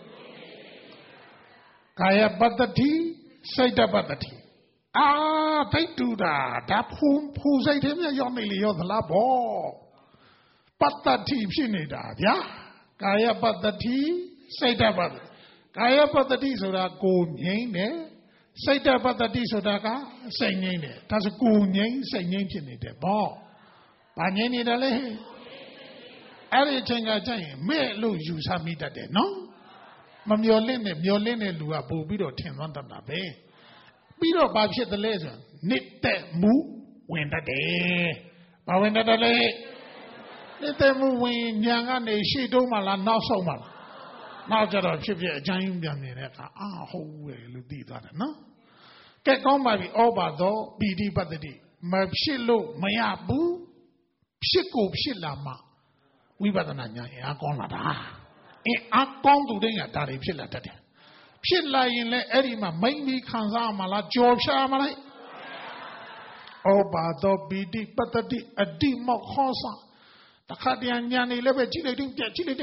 Kaya Badati, Saida Badati. Ah, they do that. That who said him, Yomili, the labo. Badati, Shinida, yeah. Kaya Badati, Saida Badati. Kaya Badati, so that go name, Saida Badati, so that say name. That's a good name, say name, Shinida. Ball. Banyani, the lay. Everything I say, may lose you some meat that day, no? Mammy, Lua, Bobido, 10 1 of the bay. Bido Babshet the laser, knit that moo, when the day. But when the day, let them move when young and a she do mal, not so much. Now that I've shipped a giant young in it, whole way, Ludi, that, no? Get on by the Obado, BD Badadi, Mabshilo, Mayabu, Pshiko, Pshilama. We better not have gone like that. I'm going to do that. Pilla in Le Erima, mainly Kanzamala, George Shamalai. Obado BD, but a demo Hosa. The Kadian Yanni Leve, Chiletin,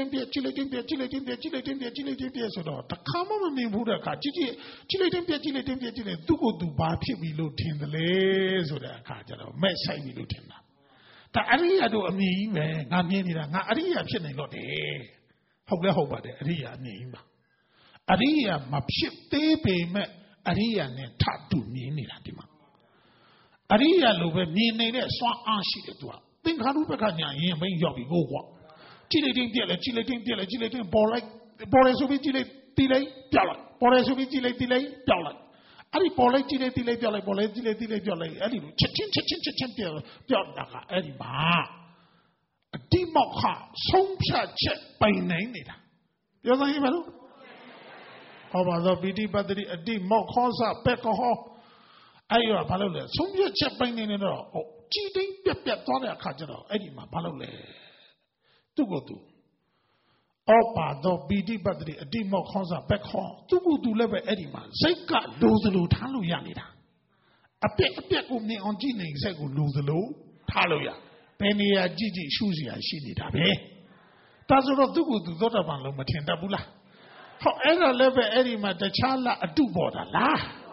the common name Buddha, Chiletin, Dugo Duba, Pibilutin, the lays of the Kajaro, Messai Milutin. The area do a me, Namina, Aria Chinelode. Hogla Hoba, Aria name. Aria, Mapship, Tepe, Aria, and Tatu, Nina. Aria, Lube, Nina, Swan Anshi, to think how to Pacania, when Yobi go walk. Chileting, Boresubi, delay, Boresubi, delay, Ari Pole, delay, Ari, Chin, Edima. A demoka, some check by name. You know what I the BD battery, a demoka, Becco. Ayo, Palole, some check by name. Oh, cheating, Pepper, Cajaro, Edima, Palole. To go to. Opa, the BD battery, a demoka, Becco, to go to level Edima. Say, God, lose the loot, hallelujah. A peck of me on Gina, say, lose the loot, hallelujah. Penny a Gigi, Susie, I see it. That's what do good to Dotaban Lomatinda. However, level Edima, the chala, a do border, la.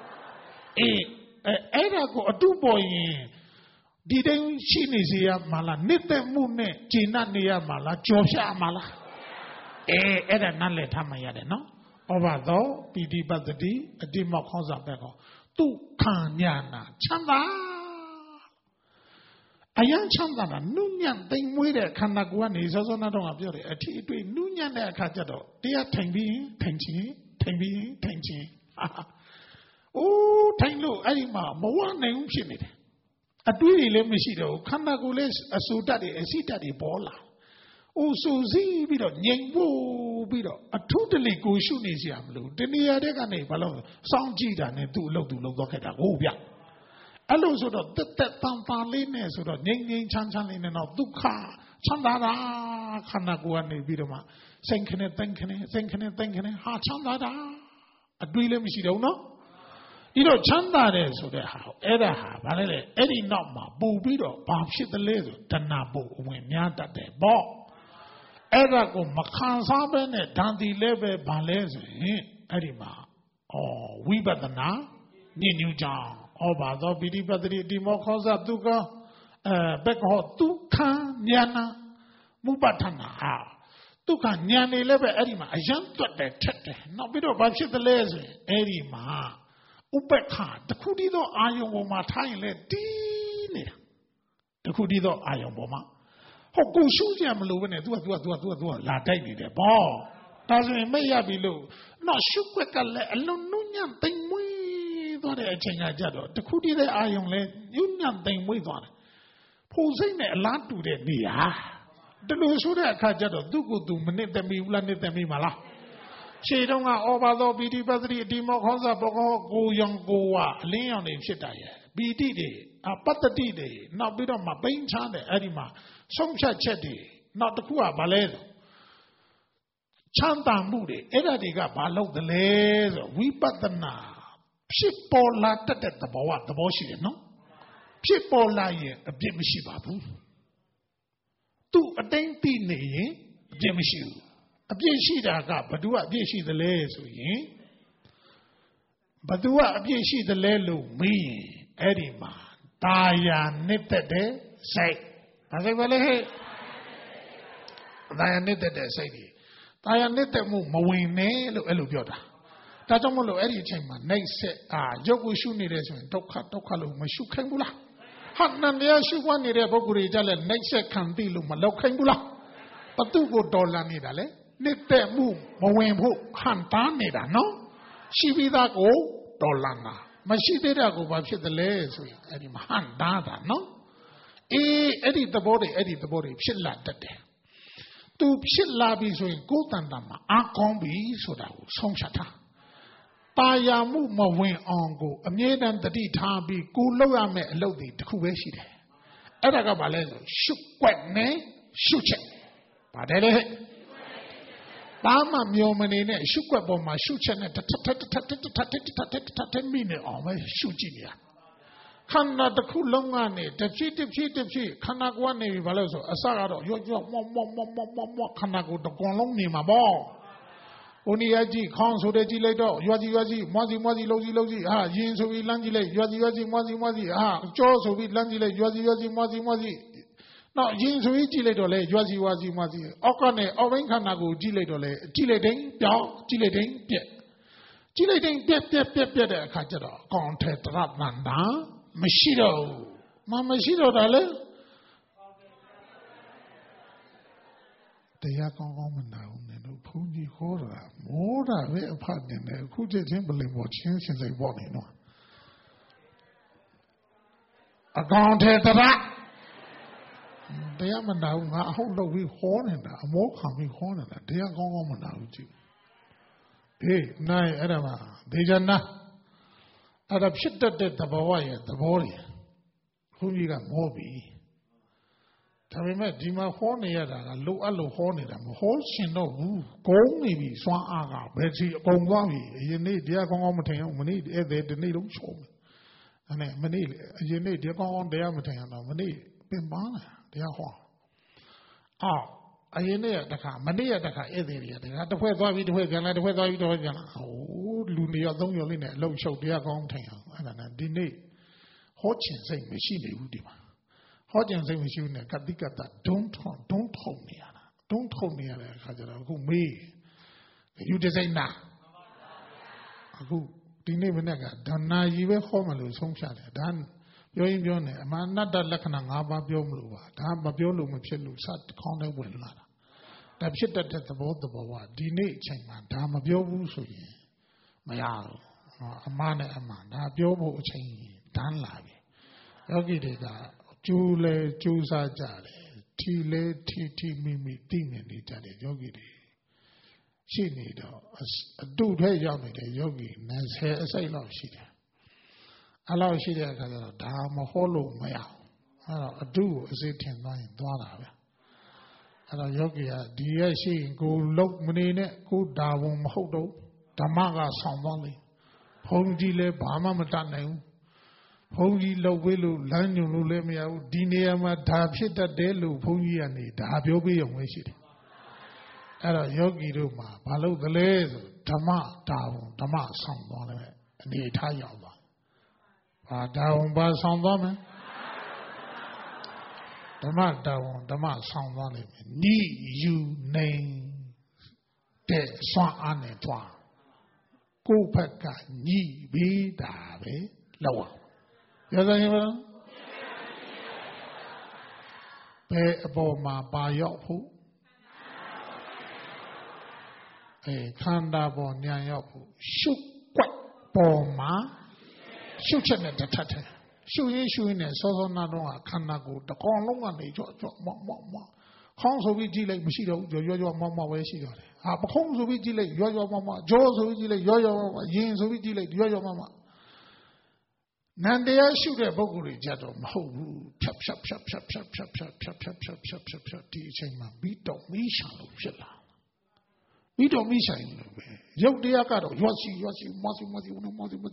Era go a do boy. Didn't Chinisia Mala, Nita Mune, Gina Nia Mala, Josha Mala. Era Nale Tamayade, no? Over though, BD Badadi, a demo consa bego. Tu Kanyana, Chanda. A young Chandana, Nunyan, thing with a Kanaguan is also not on a beauty. A tea between Nunyan and Kajado. They are Tengi. Oh, Tango, Anima, Moan name Chinit. A duty let me see though, Kanagules, a Sudadi, a Sitadi Bola. Oh, so Z Bido, Yango Bido, a totally go Shunisiam, the near Degane, Balo, Sound Jida, and do look at a Obia. Allo so that Tantaline, so that Ning Chanchalin and of Duka, Chandara, Kanaguan, Bidoma, thinking, Ha Chandara, a Duilem Sidono. You know, Chandare, so they have Edaha, Valele, Eddie Noma, Bubido, Babshit the Laser, Tanabu, when Yata de Bo. Edago, Makansaben, Dandi Leve, Balez, Edima, or Wibadana, Ninu John. Oba do BD battery demokosa duga Becco Duka Niana Mubatana ha Duka Niani leve Edima a young the tete no bit of Babshit the lazy Edima Upeka the Kudido Iron Woma Tile Dine the Kudido Iron Woma Hoku Shuziam Luvene do La David the ball doesn't may be low not Shukweka Lununian thing we. The Kudi de Ayonle, Union thing with on it. Posing a lot to the Nia. The Lusuda Kajado, do good to manip them, you landed them in Mala. ရှေ့တုန်းကဩဘာသောပီတိပတ္တိအတိမောခေါင်းစာဘောကောကိုယံကိုဝအလင်းရောင်တွေဖြစ်တာရဲ့ပီတိတွေပတ္တိတွေနောက်ပြီးတော့မှပိန်းချတယ်အဲ့ဒီမှာဆုံးဖြတ်ချက်တွေနောက်တစ်ခုကဘာလဲဆိုချမ်းသာမှုတွေအဲ့ဒါတွေကဘာလို့တလဲဆိုဝိပဿနာဖြစ်ပေါ်လာတတ်တဲ့သဘောရှိတယ်နော်ဖြစ်ပေါ်လာရင်အပြစ်မရှိပါဘူးသူအတိုင်းသိနေရင်အပြစ်မရှိဘူးအပြစ်ရှိတာကဘသူကအပြစ်ရှိသလဲဆိုရင်ဘသူကအပြစ်ရှိသလဲလို့မေးရင်အဲ့ဒီမှာတာယာနှစ်သက်တဲ့စိတ်ဒါစိတ်ပဲလေဟဲ့တာယာနှစ်သက်တဲ့စိတ်တွေတာယာနှစ်သက်မှုမဝင်နဲ့လို့အဲ့လိုပြောတာဒါကြောင့်မလို့အဲ့ဒီအချိန်မှာနှိပ်ဆက်ရုပ်ကိုရှုနေတယ်ဆိုရင်ဒုက္ခလို့မရှုခိုင်းဘူးလားဟာနန္တရားရှုခွင့်နေတဲ့ပုဂ္ဂိုလ်တွေကြလည်းနှိပ်ဆက်ခံသိလို့မလောက်ခိုင်းဘူးလားဘသူကိုတော်လာနေတာလေနှစ်သက်မှုမဝင်ဖို့ဟန်တားနေတာနော်ရှိပြီးသားကိုတော်လာတာမရှိသေးတာကိုဘာဖြစ်တယ်လဲဆိုရင်အဲ့ဒီမှာဟန်တားတာနော်အဲ့ဒီသဘောတွေဖြစ်လာတတ်တယ်သူဖြစ်လာပြီဆိုရင်ကိုယ်တန်တာမှာအာကောင်းပြီဆိုတာကိုဆုံးဖြတ်ထားတာယာမှုမဝင်အောင်ကိုအမြဲတမ်းတတိထားပြီးကိုလုပ်ရမယ့်အလုပ်တွေတစ်ခုပဲရှိတယ်အဲ့ဒါကဘာလဲဆိုရှုွက်နဲ့ရှုချက်ပါတယ်လေဘာမှမျောမနေနဲ့ရှုွက်ပေါ်မှာရှုချက်နဲ့ထမိနေအောင်ပဲရှုကြည့်နေရခန္ဓာတစ်ခုလုံးကနေတစ်ဖြည်းခန္ဓာကိုယ်ကနေပြီဘာလို့ဆိုအစကတော့ရော့မောခန္ဓာကိုယ်တစ်ကွန်လုံးနေမှာပေါ့။ဦးနီယာကြီးခေါင်းဆိုတဲ့ကြည့်လိုက်တော့ရွာကြီးမွားစီလုံးကြီးရင်ဆိုပြီးလမ်းကြည့်လိုက်ရွာကြီးမွားစီကြောဆိုပြီးလမ်းကြည့်လိုက်ရွာကြီးမွားစီနောက်ရင်ဆိုပြီးကြည့်လိုက်တော့လေရွာကြီးမွားစီအောက်ကနေအောက်ဘင်းခန္ဓာကိုကြည့်လိုက်တော့လေကြည့်လိုက်တိုင်းပြောင်းကြည့်လိုက်တိုင်းပြက်ကြည့်လိုက်တိုင်းပြက်တဲ့အခါကျတော့အကောင်ထဲတရတန်တာမရှိတော့ဘူးမရှိတော့တာလေတရားကောင်းမနာဘူးနဲ့တို့ဘုန်းကြီးခေါ်တာမောတာပဲအဖတ်နေတယ်အခုချက်ချင်းပလင်ပေါ်ချင်းစင်စိတ်ပေါ့နေတော့အကောင်ထဲတရတရားမနာဘူးငါအဟုတ်လို့ပြီးခေါ်နေတာအမောခံပြီးခေါ်နေတာတရားကောင်းမနာဘူးကြည့်နိုင်အဲ့ဒါမှာဒေဇနာအဲ့ဒါဖြစ်တတ်တဲ့သဘောရဲ့သဘောတွေဘုန်းကြီးကမောပြီဒါပေမဲ့ဒီမှာဟောနေရတာကလိုအပ်လို့ဟောနေတာမဟောရှင်တော့ဘူးကုန်းနေပြီစွမ်းအားကဘယ်စီအကုန်သွားပြီအရင်နေ့တရားကောင်းမထင်အောင်မနေ့ဧည့်သည်ဒီနေ့လုံးချုံတယ်အဲ့နဲ့မနေ့အရင်နေ့တရားကောင်းတရားမထင်အောင်တော့မနေ့ပင်ပန်းလာတရားဟောအရင်နေ့တခါမနေ့တခါဧည့်သည်တွေကတစ်ဖွဲ့သွားပြီးတစ်ဖွဲ့ပြန်လာတစ်ဖွဲ့သွားပြီးတစ်ဖွဲ့ပြန်လာလူနေရသုံးရောလေးနဲ့အလုံးချုပ်တရားကောင်းထင်အောင်အဲ့ဒါနဲ့ဒီနေ့ဟောချင်စိတ်မရှိနေဘူးဒီမှာဟောချင်စိတ်မရှိဘူးနဲ့ကတိကတဒုံထုံနေရတာဒုံထုံနေရတဲ့အခါကျတော့အခုမေးယူတစိမ့်နာအခုဒီနေ့မနေ့ကဒါနာကြီးပဲဟောမလို့ဆုံးဖြတ်တယ်ဒါပြောရင်ပြောနေအမှန်အတ္တလက္ခဏာ၅ပါးပြောမလို့ပါဒါမပြောလို့မဖြစ်လို့စခေါင်းထဲဝင်လာတာဒါဖြစ်တတ်တဲ့သဘောကဒီနေ့အချိန်မှာဒါမပြောဘူးဆိုရင်မရဘူးအမှားနဲ့အမှန်ဒါပြောဖို့အချိန်တန်းလာပြီယောဂီတွေကကျူးလဲကျူးစားကြတယ်ထီလဲထီမိသိနေနေကြတယ်ယောဂီတွေရှိနေတော့အတုထဲရောက်နေတဲ့ယောဂီ20အစိတ်လောက်ရှိတယ်အဲ့လောက်ရှိတဲ့အခါကျတော့ဒါမဟောလို့မရအောင်အဲ့တော့အတုကိုအစိတ်ထင်သွားရင်သွားတာပဲအဲ့တော့ယောဂီကဒီရဲ့ရှိရင်ကိုလုံမနေနဲ့ကိုဒါဘုံမဟုတ်တော့ဓမ္မကဆောင်သွားလိမ့်ဘုန်းကြီးလည်းဘာမှမတတ်နိုင်ဘူးဘုန်းကြီးလှုပ်ဝေးလို့လမ်းညွန်လို့လည်းမရဘူးဒီနေရာမှာဒါဖြစ်တတ်တယ်လို့ဘုန်းကြီးကနေဒါပြောပေးရုံပဲရှိတယ်အဲ့တော့ယောဂီတို့မှာဘာလို့ကလေးဆိုဓမ္မတာဝန်ဓမ္မဆောင်သွားတယ်အနေထားရောက်သွားဘာတာဝန်ဘာဆောင်သွားမလဲဓမ္မတာဝန်ဓမ္မဆောင်သွားလိမ့်မယ်နိယူနေတဲ့စွမ်းအားနဲ့သွားကိုယ့်ဘက်ကညှိပြီးတာပဲလောက်ရစရင်မလားဘယ်အပေါ်မှာပါရောက်ဖို့ခန္ဓာပေါ်ဉာဏ်ရောက်ဖို့ရှုွက်ပေါ်မှာရှုချက်နဲ့တထက်ရှုရင်းနဲ့စောစောနာတော့ခန္ဓာကိုယ်တစ်ကောင်လုံးကနေကြော့မော့ခေါင်းဆိုပြီးကြည့်လိုက်မရှိတော့ဘူးကြော့မော့ပဲရှိတော့တယ်ဟာပခုံးဆိုပြီးကြည့်လိုက်ရောရောမမကြောဆိုပြီးကြည့်လိုက်ရောရောမမရင်ဆိုပြီးကြည့်လိုက်ရောရောမမနန္တရားရှုတဲ့ပုဂ္ဂိုလ်တွေကြတော့မဟုတ်ဘူးဖြတ်ဒီအချိန်မှာပြီးတော့မိရှာလို့ဖြစ်လာပြီးတော့မိရှာရင်လို့ပဲရုပ်တရားကတော့ရွှတ်စီမစီဒီနေ့မောစီ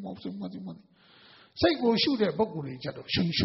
စိတ်ကိုရှုတဲ့ပုဂ္ဂိုလ်တွေကြတော့ရှင်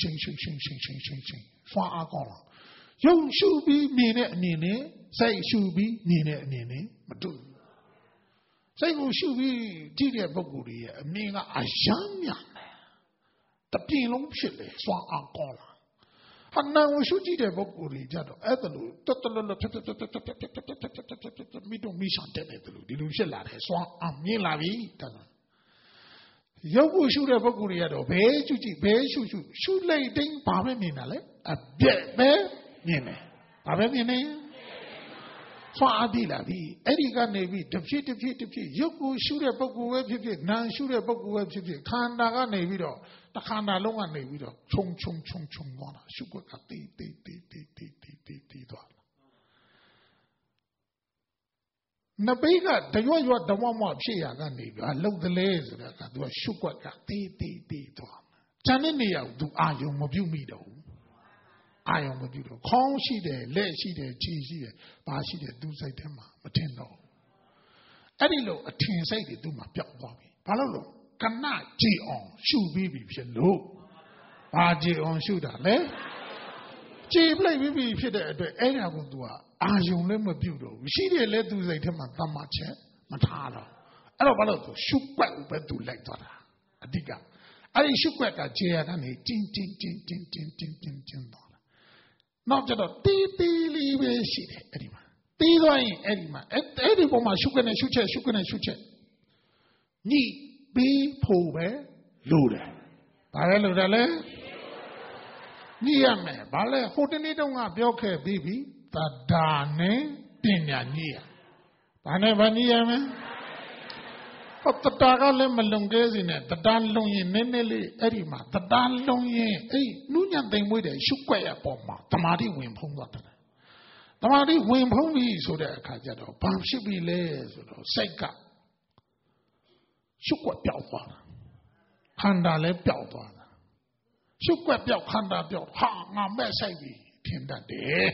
ဖွာအားကောင်းလာရုပ်ရှုပြီးမြင်တဲ့အမြင်နဲ့စိတ်ရှုပြီးမြင်တဲ့အမြင်နဲ့မတူစိတ်ကိုရှုပြီးကြည့်တဲ့ပုဂ္ဂိုလ်တွေရဲ့အမြင်ကအယမ်းများတယ်တပြင်းလုံးဖြစ်လေစွာအားကောင်းလာဟာနာကိုရှုကြည့်တဲ့ပုဂ္ဂိုလ်တွေကြတော့အဲ့ဒါလို့တော်တော်ဖြတ်မိတော့မိဆောင်တဲ့တယ်လို့ဒီလိုဖြစ်လာတယ်စွာအားမြင်လာပြီတတ်ရုပ်ကိုရှုတဲ့ပုဂ္ဂိုလ်တွေကတော့ဘဲရှုကြည့်ဘဲရှုလိုက်တိုင်းဘာပဲမြင်တာလဲအပြက်ပဲမြင်တယ်ဘာပဲမြင်နေဆွာအပ်လာပြီအဲ့ဒီကနေပြီးတစ်ဖြည်းရုပ်ကိုရှုတဲ့ပုဂ္ဂိုလ်ပဲဖြစ်ဖြစ်နာမ်ရှုတဲ့ပုဂ္ဂိုလ်ပဲဖြစ်ဖြစ်ခန္ဓာကနေပြီးတော့တခန္ဓာလုံးကနေပြီးတော့ခြုံသွားတာရှုွက်ကတေးသွားတာနပိကတရွတ်ဓမ္မဖြစ်ရကနေပြီးအလုံးတလဲဆိုတာကသူကရှုွက်ကတေးသွားကျန်တဲ့နေရာကိုသူအာယုံမပြုတ်မိတော့ဘူးအာယုံမပြုတ်တော့ခေါင်းရှိတယ်လက်ရှိတယ်ခြေရှိတယ်ဘာရှိတယ်သူစိတ်ထဲမှာမထင်တော့အဲ့ဒီလိုအထင်စိတ်တွေသူ့မှာပျောက်သွားပြီဘာလို့လဲကဏကြည်အောင်ရှုပြီးပြီဖြစ်လို့ဘာကြည်အောင်ရှုတာလဲကြည်ပြိတ်ပြီးဖြစ်တဲ့အတွက်အဲ့ဒါကိုသူကအာယုံလည်းမပြုတ်တော့ဘူးရှိတယ်လဲသူစိတ်ထဲမှာတမချက်မထားတော့အဲ့တော့ဘာလို့သူရှုွက်ပဲသူလိုက်သွားတာအဓိကအဲ့ဒီရှုွက်ကကြေရကနေတင်းသွားနောက်ကျတော့တီးလေးပဲရှိတယ်အဲ့ဒီမှာတီးသွားရင်အဲ့ဒီမှာအဲ့ဒီပုံမှာရှုကနေရှုချက်ညှိပြီးဖို့ပဲလိုတယ်ဘာလဲလိုတယ်လဲညှိရမယ်ဘာလဲဟိုတနေ့တုန်းကပြောခဲ့ပြီးပြီသဒ္ဒါနဲ့ပညာညှိရဘာနဲ့ဘာညှိရမလဲဟုတ်တတာကလည်းမလုံကဲစီနဲ့တတာလုံရင်နည်းနည်းလေးအဲ့ဒီမှာတတာလုံရင်အဲ့နုညံ့သိမ်မွေးတဲ့ရှုွက်ရပေါ်မှာတမာတိဝင်ဖုံးသွားတယ်တမာတိဝင်ဖုံးပြီဆိုတဲ့အခါကျတော့ဘာဖြစ်ပြီလဲဆိုတော့စိတ်ကရှုွက်ပျောက်သွားတာခန္ဓာလည်းပျောက်သွားတာရှုွက်ပျောက်ခန္ဓာပျောက်ဟာငါမဲ့ဆိုင်ပြီထင်တတ်တယ်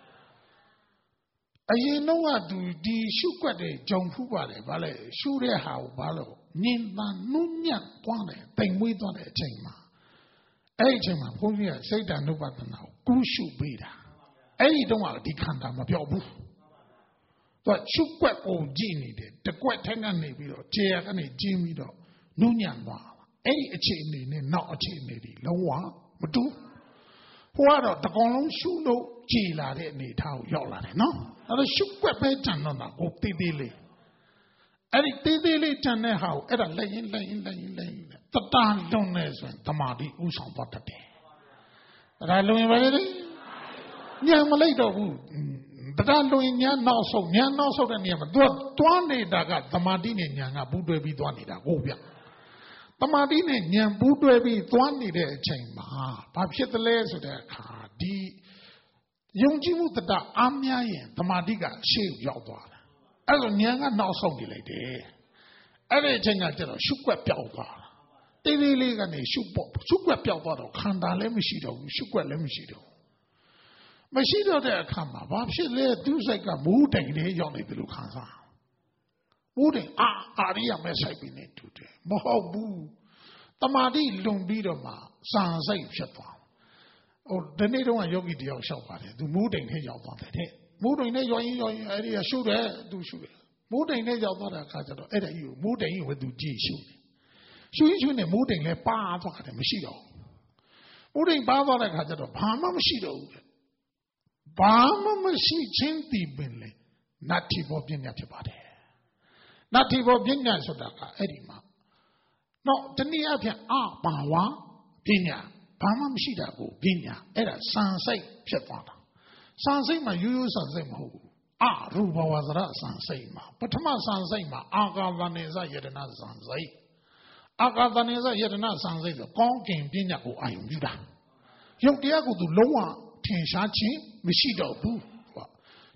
အရင်တော့သူဒီရှုွက်တဲ့ဂျုံဖူးပါတယ်ဗါလဲရှုတဲ့ဟာကိုဘာလို့ညင်တန်နုညံ့သွားတယ်တိမ်မွေးသွားတဲ့အချိန်မှာအဲ့ဒီအချိန်မှာဘုန်းကြီးကစိတ်တ ानु ပဒနာကိုကူးရှုပေးတာအဲ့ဒီတော့ကဒီခန္ဓာမပြောက်ဘူးသူကရှုွက်ကိုကြည့်နေတယ်တကွက်ထဲကနေပြီးတော့ခြေရကနေကျင်းပြီးတော့နုညံ့သွားအဲ့ဒီအခြေအနေနဲ့နောက်အခြေအနေတွေလုံးဝမတူဟိုကတော့တကောင်လုံးရှုလို့ကြည်လာတဲ့အနေထားကိုရောက်လာတယ်နော်အဲ့တော့ရှုွက်ပဲကြံတော့တာကိုတေးသေးလေးအဲ့ဒီတေးသေးလေးကြံတဲ့ဟာကိုအဲ့ဒါလက်ရင်တတာလုံးနေဆိုရင်တမာတိဥဆောင်သွားတတ်တယ်ဒါလုံးရင်ပဲလေညံမလိုက်တော့ဘူးတတာလုံးရင်ညံနောက်ဆုတ်တဲ့နေရာမှာသူကတွားနေတာကတမာတိနဲ့ညံကပူးတွဲပြီးသွားနေတာကိုဗျတမာတိနဲ့ညံပူးတွဲပြီးသွားနေတဲ့အချိန်မှာဘာဖြစ်သလဲဆိုတဲ့အခါဒီယုံကြည်မှုတတအားများရင်တမာတိကရှေ့ရောက်သွားတာအဲ့လိုညံကနောက်ဆုတ်နေလိုက်တယ်အဲ့ဒီအချိန်ကကျတော့ရှုွက်ပျောက်သွားတာတေးသေးလေးကနေရှုွက်ပျောက်သွားတော့ခန္ဓာလည်းမရှိတော့ဘူးရှုွက်လည်းမရှိတော့တဲ့အခါမှာဘာဖြစ်လဲသူစိတ်ကမူးတိုင်လေးရောက်နေတယ်လို့ခံစားမူးတိုင်အာရိယမဲ့ဆိုင်ပြီးနေတူတယ်မဟုတ်ဘူးတမာတိလွန်ပြီးတော့မှစံစိတ်ဖြစ်သွားဟိုဒီနေ့တော့ယောဂီတယောက်လျှောက်ပါတယ်သူမူးတိုင်ထဲရောက်သွားတယ်တဲ့မူးတိုင်ထဲရောက်ရင်အဲ့ဒီရှုတယ်သူရှုတယ်မူးတိုင်ထဲရောက်သွားတဲ့အခါကျတော့အဲ့ဒါကြီးကိုမူးတိုင်ကြီးကိုသူကြည့်ရှုတယ်ရှုနေမူးတိုင်လည်းပါသွားတယ်မရှိတော့မူးတိုင်ပါသွားတဲ့အခါကျတော့ဘာမှမရှိတော့ဘူးဘာမှမရှိချင်းတည်ပင်လေနတ္ထိဘောပညာဖြစ်ပါတယ်နတ္ထိဘောပညာဆိုတာကအဲ့ဒီမှာတော့တနည်းအားဖြင့်အပါဝါပညာဘာမှမရှိတာကိုပညာအဲ့ဒါစံစိတ်ဖြစ်သွားတာစံစိတ်မှာရိုးရိုးစံစိတ်မဟုတ်ဘူးအရူပဝါဇရစံစိတ်မှာပထမစံစိတ်မှာအာကာသနေစယတနာစံစိတ်အာကာသနေစယတနာစံစိတ်ဆိုကောင်းကင်ပညာကိုအာရုံပြုတာရုပ်တရားကိုသူလုံးဝထင်ရှားခြင်းမရှိတော့ဘူး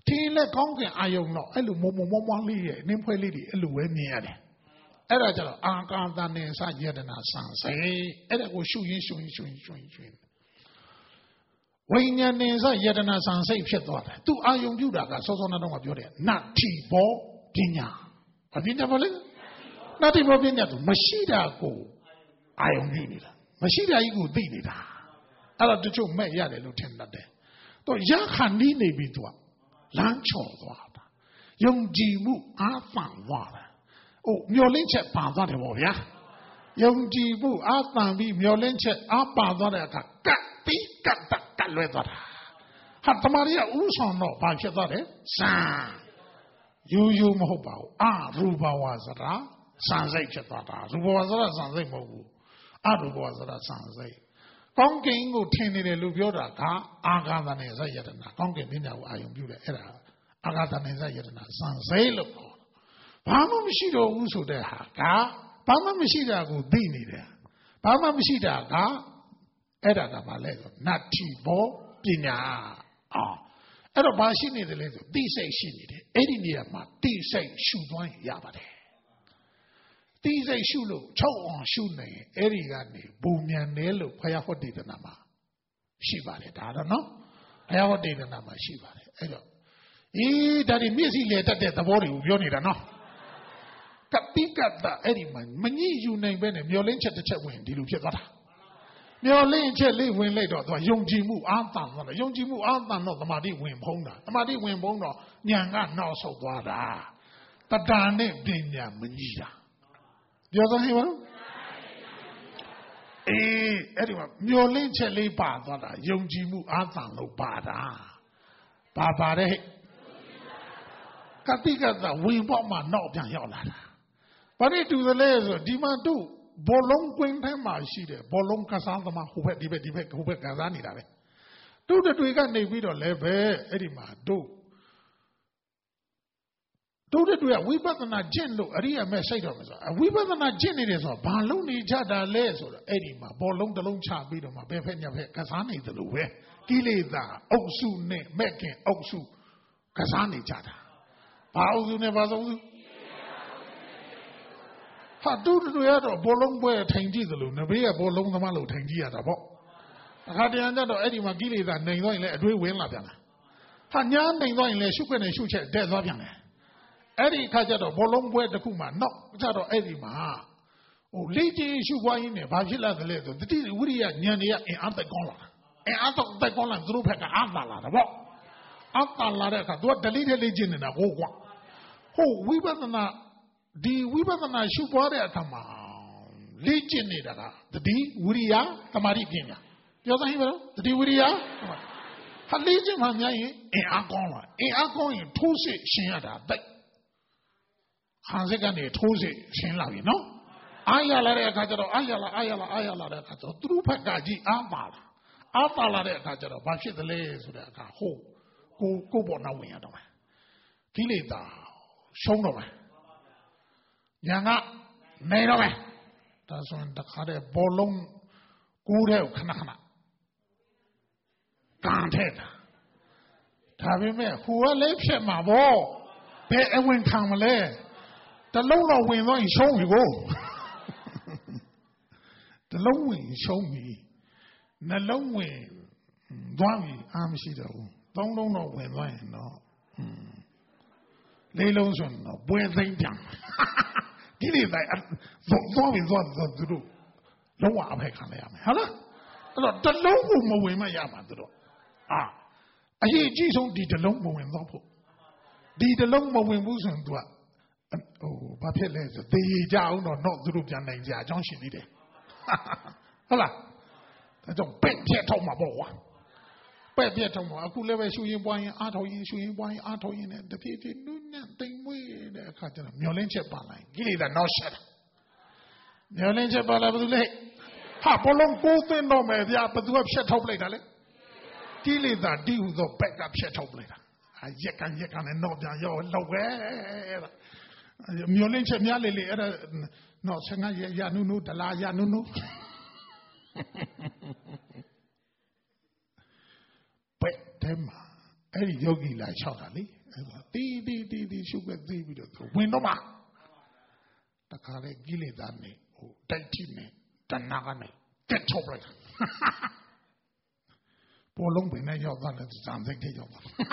天咧講嘅阿用咯，一路摸呢嘢，你配呢啲一路會咩嘅？အဲ့ဒါကြတော့အာကာသနဲ့စယတနာစံစိအဲ့ဒါကိုရှုရင်းဝိညာဉ်နဲ့စယတနာစံစိဖြစ်သွားတယ်သူအာယုံပြုတာကစောစောနာတော့ပြောတယ်နတ္ထိဘောပညာဘာပညာပါလဲနတ္ထိဘောပညာသူမရှိတာကိုအာယုံပြုနေတာမရှိတာကြီးကိုသိနေတာအဲ့တော့တချို့မဲ့ရတယ်လို့ထင်တတ်တယ်တော့ရခဏီးနေပြီသူကလမ်းချော်သွားတာယုံကြည်မှုအားဖန်သွားတာမျောလင့်ချက်ပါသွားတယ်ဗောဗျာယုံကြည်မှုအားတန်ပြီးမျောလင့်ချက်အားပါသွားတဲ့အခါကတ်ပြီးကတ်လွဲသွားတာဟာတမာရီကဥဆောင်တော့ဘာဖြစ်သွားတယ်စံယူမဟုတ်ပါဘူးအရူပဝါစရာစံစိတ်ဖြစ်သွားတာရူပဝါစရာစံစိတ်မဟုတ်ဘူးအရူပဝါစရာစံစိတ်ကောင်းကင်ကိုထင်နေတယ်လို့ပြောတာကအာဂါသနဲ့ဇယတနာကောင်းကင်ပညာကိုအာယုံပြုတယ်အဲ့ဒါအာဂါသနဲ့ဇယတနာစံစိတ်လို့ဘာမှမရှိတော့ဘူးဆိုတဲ့ဟာကဘာမှမရှိတာကိုသိနေတယ်ဘာမှမရှိတာကအဲ့ဒါကဘာလဲဆိုနတ္ထိဘောပညာအဲ့တော့ဘာရှိနေတယ်လဲဆိုသိစိတ်ရှိနေတယ်အဲ့ဒီနေရာမှာသိစိတ်ရှုသွားရင်ရပါတယ်သိစိတ်ရှုလို့ချုပ်အောင်ရှုနေအဲ့ဒီကနေပုံမြန်တယ်လို့ဘုရားဟောတေသနာမှာရှိပါတယ်ဒါတော့နော်ဘုရားဟောတေသနာမှာရှိပါတယ်အဲ့တော့ဒါဒီမျက်စိလေတတ်တဲ့သဘောတွေကိုပြောနေတာနော်ကတိကတအဲ့ဒီမှာမညှိယူနိုင်ပဲနဲ့မျောလင်းချက်တစ်ချက်ဝင်ဒီလိုဖြစ်သွားတာမျောလင်းချက်လေးဝင်လိုက်တော့သူကယုံကြည်မှုအားတန်သွားတယ်ယုံကြည်မှုအားတန်တော့သမာဓိဝင်ဖုံးတာသမာဓိဝင်ဖုံးတော့ဉာဏ်ကနောက်ဆုတ်သွားတာတဏှာနဲ့ပညာမညှိတာပြောသဟိမအဲ့ဒီမှာမျောလင်းချက်လေးပါသွားတာယုံကြည်မှုအားတန်လို့ပါတာပါတဲ့ကတိကတဝင်ပေါက်မှနောက်ပြန်ရောက်လာတာဘာလို့တူသလဲဆိုဒီမှာတို့ဘောလုံးကွင်းထဲမှာရှိတယ်ဘောလုံးကစားသမားဟိုဘက်ဒီဘက်ကကစားနေတာပဲတို့တွေကနေပြီးတော့လည်းပဲအဲ့ဒီမှာတို့တွေကဝိပဿနာကျင့်လို့အရိယာမဲ့စိတ်တော်မှာဆိုဝိပဿနာကျင့်နေတယ်ဆိုတော့ဘာလုံးနေကြတာလဲဆိုတော့အဲ့ဒီမှာဘောလုံးတစ်လုံးချပြီးတော့မှဘယ်ဖက်ညဖက်ကစားနေတယ်လို့ပဲကိလေသာအုပ်စုနဲ့မဲ့ခင်အုပ်စုကစားနေကြတာဘာအုပ်စုနဲ့ဘာဆုံးစုဟာတို့တွေကတော့ဘောလုံးပွဲထိုင်ကြည့်သလိုနဘေးကဘောလုံးသမားလို့ထိုင်ကြည့်ရတာပေါ့အခါတရံကျတော့အဲ့ဒီမှာကိလေသာနိုင်သွားရင်လည်းအတွေးဝင်လာပြန်တာဟာညာနိုင်သွားရင်လည်းရှုခွက်နဲ့ရှုချက်တဲ့သွားပြန်တယ်အဲ့ဒီအခါကျတော့ဘောလုံးပွဲတစ်ခုမှနောက်ကျတော့အဲ့ဒီမှာလေ့ကျင့်ရှုပွားရင်းနဲ့ဘာဖြစ်လာသလဲဆိုတတိဝိရိယဉာဏ်တွေကအင်အားသက်ကောင်းလာအင်အားသက်ကောင်းလာသူတို့ဘက်ကအားသာလာတာပေါ့အားသာလာတဲ့အခါသူကဒလိတဲ့လေ့ကျင့်နေတာကိုကွာဝိပဿနာဒီဝိပဿနာရှုပွားတဲ့အခါမှာလေ့ကျင့်နေတာကတတိဝိရိယသမာဓိပညာပြောသဟိမလားတတိဝိရိယဟာလေ့ကျင့်မှများရင်အင်အားကောင်းလာအင်အားကောင်းရင်ထိုးစစ်ရှင်ရတာတိတ်ခန်းစက်ကနေထိုးစစ်ရှင်လာပြီနော်အားရလာတဲ့အခါကျတော့အားရလာတဲ့အခါကျတော့သူတို့ဘက်ကကြီးအားပါလာတဲ့အခါကျတော့ဘာဖြစ်သလဲဆိုတဲ့အခါကိုပေါ်နောက်ဝင်ရတော့မယ်ကိလေသာရှုံးတော့မယ်ညာကနေတော့မယ်ဒါဆိုရင်တခါတည်းဘောလုံးကူးတဲ့ခဏကန်ထဲတာဒါပေမဲ့ဟိုကလည်းဖြစ်မှာပေါ့ဘယ်အဝင်ခံမလဲတလုံးတော့ဝင်သွားရင်ရှုံးပြီကိုတလုံးဝင်ရှုံးပြီနှလုံးဝင်သွားပြီအားမရှိတော့ဘူးသုံးလုံးတော့ဝင်သွားရင်တော့လေးလုံးဆိုတော့ပွဲသိမ့်ပြန်ဒီလေတိုင်းသွားသူတို့လုံးဝအဖက်ခံရမယ်ဟုတ်လားအဲ့တော့တလုံးကိုမဝင်မရမှာသူတို့အရေးအကြီးဆုံးဒီတလုံးမဝင်တော့ဖို့ဒီတလုံးမဝင်ဘူးဆိုရင်သူကဘာဖြစ်လဲဆိုသေကြအောင်တော့သူတို့ပြန်နိုင်ကြအကြောင်းရှိသေးတယ်ဟုတ်လားဒါကြောင့်ပက်ပြတ်ထောက်မှာပေါ့ကွာပက်ပြတ်ထောက်မှာအခုလည်းပဲရှူရင်ပွားရင်အားထောက်ရင်ရှူရင်ပွားရင်အားထောက်ရင်လည်းတဖြည်းဖြည်းနုနဲ့တိမ်မွေးတဲ့အခါကျတော့မျောလင်းချက်ပါလိုက်ကိလေသာနောက်ဆက်တာမျောလင်းချက်ပါလာဘယ်သူလဲဟာဘလုံးကိုးသိန်းတော့မယ်ဗျာဘသူကဖြတ်ထုတ်ပလိုက်တာလဲကိလေသာတိဟုသောဘက်ကဖြတ်ထုတ်ပလိုက်တာရက်ကန်နဲ့တော့ပြန်ရောလောက်ပဲမျောလင်းချက်များလေအဲ့ဒါတော့ဆငါရနုဒလာရနုပက်တယ်မှာ Eddie Yogi like Chowdali. Tea, sugar, win no ma. The Kale Gilly Dani, Daitine, Danagane, get chocolate. Polong Bina Yogan at something to Yogan.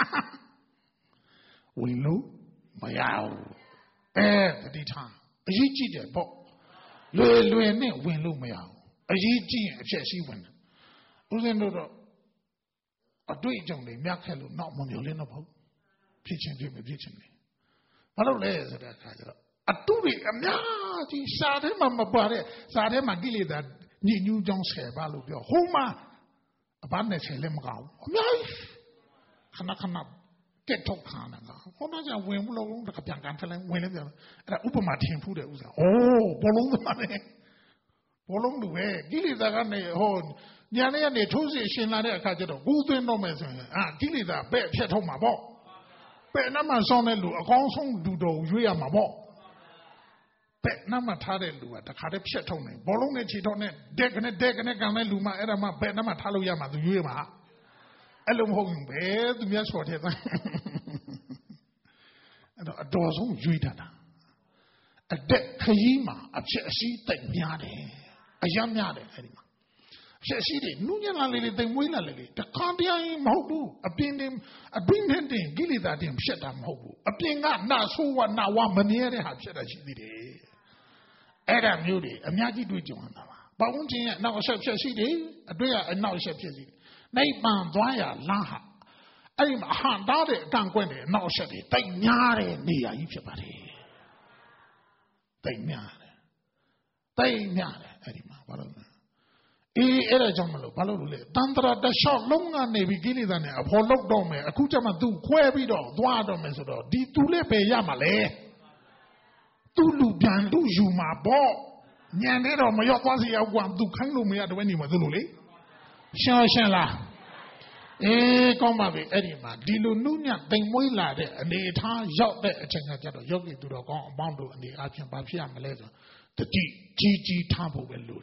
We know, my owl. The time. A yeet, but Luene, win Lumia. A yeet, Chessy win. Uzendo. A do it only, Miakalu, not Monolino, teaching Jimmy teaching me. What a lays at that kind. A do it, a nasty, sad him on my body, sad him and gilly that new John's hair, Balu, your Homa, abundance, Lemgao. Cannot get to Canada. What does a win along the Capitan Cantalan, whenever Upama team food? Oh, Bolong the money. Bolong the way, gilly that on the horn. Yana ne choose shin la de ka jado gu twin no me so ah gili da be phet thong ma po be na ma song ne lu a kaung song lu do yue ya ma po be na ma tha de lu a ta kha de phet thong ne bo long ne chi thong ne dek ne kan ne lu ma ai da ma be na ma tha lo ya ma tu yue ma ai lo mo hong be tu mya so the ta ai do a do song yue ta da a dek khayi ma a phet a si tai mya de a yam mya de ai di ma Shady, Nunya lily, then Willa lily, the Kandia Mobu, a binding, gilly that him shut up Mobu, a being not so what now one maniere had said as she did. Adam Nudi, a Miagi do Joanna. But one thing now shall she did, a bear and now shall she did. Nay, man, Dwyer, Laha. I'm a hand out it, Gangwene, now shall it, they nyare near each body. They nyare, Edima, era Jamalo, Balole, Tantra, the short longer navy gilly than a hollow dome, a Kutamadu, Quabido, Duado Mesodo, di Tulepe Yamale, Tulu Bian, Lujuma, Bo, Nyanero, Mayoquasi, Aguan, Dukanumia, when he was Luli. Shashela. Combavi, Edima, Dilu Nunya, Demoila, and the Etan Yacht, the Chenga Yogi to the Bondo and the Archon Bapia Maleza, the GG Tampo will loot.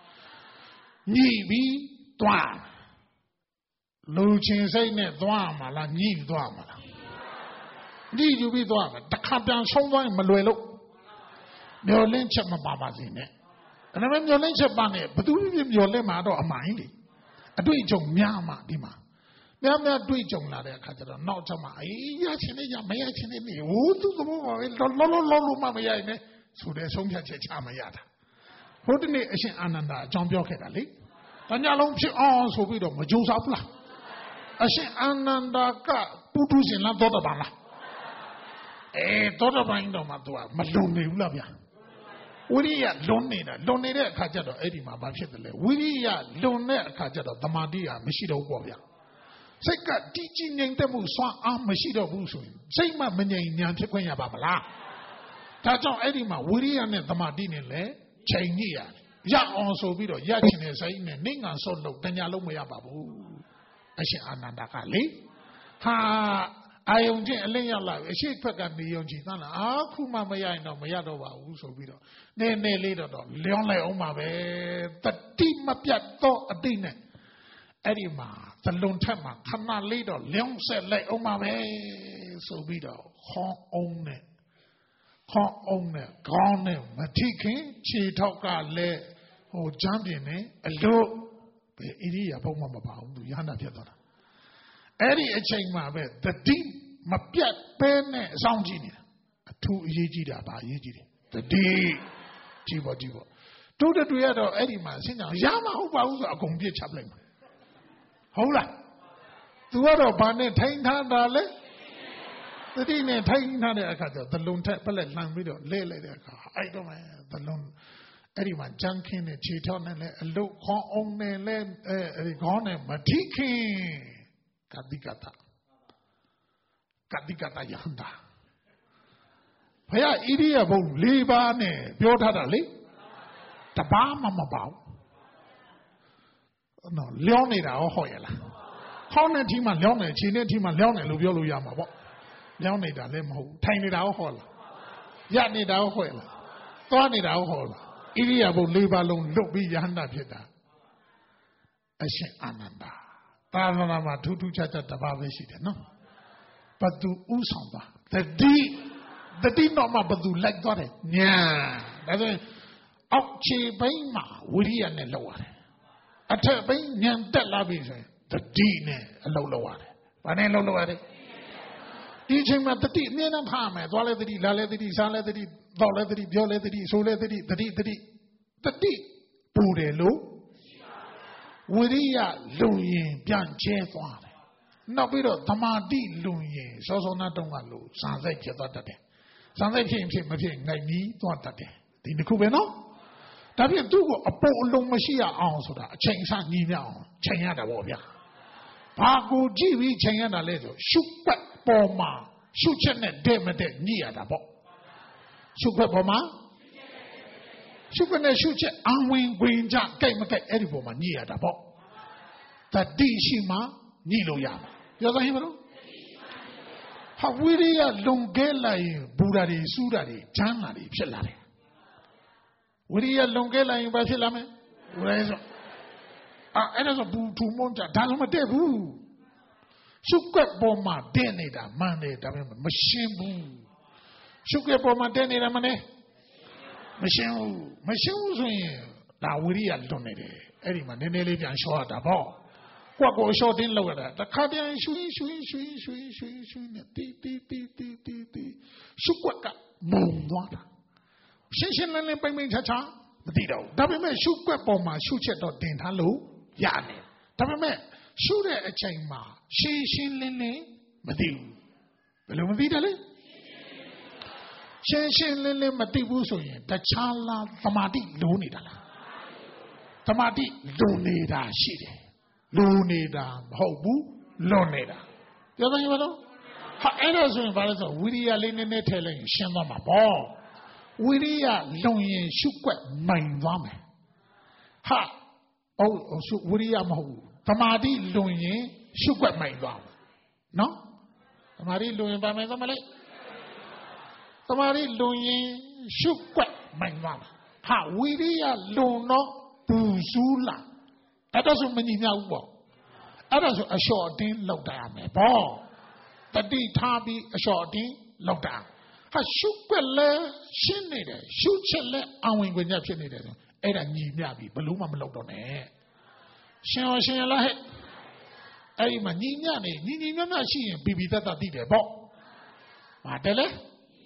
Ni Dwan Luchin say net Dwamala, Ni Dwamala. Need you be Dwama, the Capitan Someone Maluelo. Your lynch of my baba's in it. And I mean your lynch of Bannet, but do you your lemado a mind? A do it young Yama, Dima. Yama do it young Lada Catara, not Jama, Yachina, Mayachin, who do the more, Lolo Mamma, so there's some Chamayata. Who didn't it Ananda, John Bjorkali? And Yalom on so we don't Majus Apla. I say Ananda Putus in La Dodabala. Dodabindo Matua, Malone Lavia. We are lonely Kajado Edima Bachetele. We are lonely Kajado, the Madia, Mishido Warrior. Seka teaching in the Musa, Mishido Busu. Say my many in Yantiquia Babala. Tajo Edima, we are the Madinile. Chainia, Ya also video, Yachin is saying, Ning and Solo, Danyalomia Babu. I say Anandakali. Ha, I own Lenya Live, a sheep and the Yonjitana, Akuma Maya no Mayadova, also video. Then they later, Leonle Omabe, the team of Yato Adine. Edima, the Lone Tema, Kana later, Leon said, like Omabe, so video, Hong own it. Hong gone, Matikin, she talk a le, or jumping a low, the idiot of Mama, Yana Piazza. Eddie a chain my bed, the deep, my piat pen, sound genius. 2 Yejida by Yejidi. The D. Jibo. To the Duedo Eddie Man, Sina, Yama, who was a computer chaplain. Hola. The word of Banet, Tain Tandale. The dinner taking the loan tablet land video, lay I don't know the loan. Anyone junking a cheaton and a look on a land, a gone and matiki. Kadikata Yanda. Where idia bo libane, Biotadali? Tabama Mabao. No, Leonida or Hoyla. Honor Tima Leone, Chine Tima Leone, Lubiolo Yama. Leonida Lemo, Tiny Hall. Yanni Hall. Thorny Hall. Idia bo libalone, look be Yanda Pita. I say Ananda. Tanama Tutu Chata Tabavi, no? Badu Usamba. The D not my Badu like got it. Yeah. That's it. Outchi Baima, Woody and the lower. I tell Bain, Yan Delabi, the D a lower. But I don't know what it. Teaching at the D, Nana Palmer, Dolly, Laledi, Saladi, Dolly, Bioledi, Soledi, the D. Pudelo. Woodya Luyin, Bian Jefan. No better, Tamadi Luyin, so not don't want to. Sounds like you thought that. Sounds like him, like me, thought that. Didn't you know? That you do a poor long machine answer that. Change on me now, change the warrior. Pago G. Change a little. Shoot back, Boma. Shoot a demon near the boat. Shoot back, Boma. Shoot when they shoot and win green jack came at any woman near the boat. That D. Shima, Nilo Yama. You know him? How will you longela Budari, Sudari, Janari, Pilari? Will you longela in Basilame? Where is it? And as a boo to Monta, Dalma Debu. Suka Boma, Denida, Monday, Machine Boo. Suka Boma, Denida, Money. Machine was in La Wiria donated. Eddie Man, they nearly can show at the ball. What go short in lower that? The cardian swing. Suka boom water. Shin and Payment Chacha, Dido. Dabime Suka Boma, shoot it or din hello, Yanni. Dabime, shoot a chain ma. Shin Lene, Madu. Below Vidale? Shin Lene Matibuso, the Chala, Tamadi, Lunidala. Tamadi, Lunida, Shide. Lunida, Hobu, Lunida. The other you know? How Anderson Valzo, Widia Lene telling Shamama Ball. Widia Loyan Shukwa, Main Vame. Ha! Oh, Widia Mahu. Tamadi Loyan Shukwa, Main Vame. No? Tamadi Loyan Vame Zamale? Tamari Loyin Shukwa Mangwana. Ha, Widia Lono Buzula. That doesn't mean now what. That is a short thing, low down. Ball. That the tabi a short thing, low down. Ha, Shukwa Shinade, Shuchele, Awing when you have Shinade. Era Niabi, Baluma Lodone. Shin Ayma Nina, she Bibi Tata did a ball. Madele?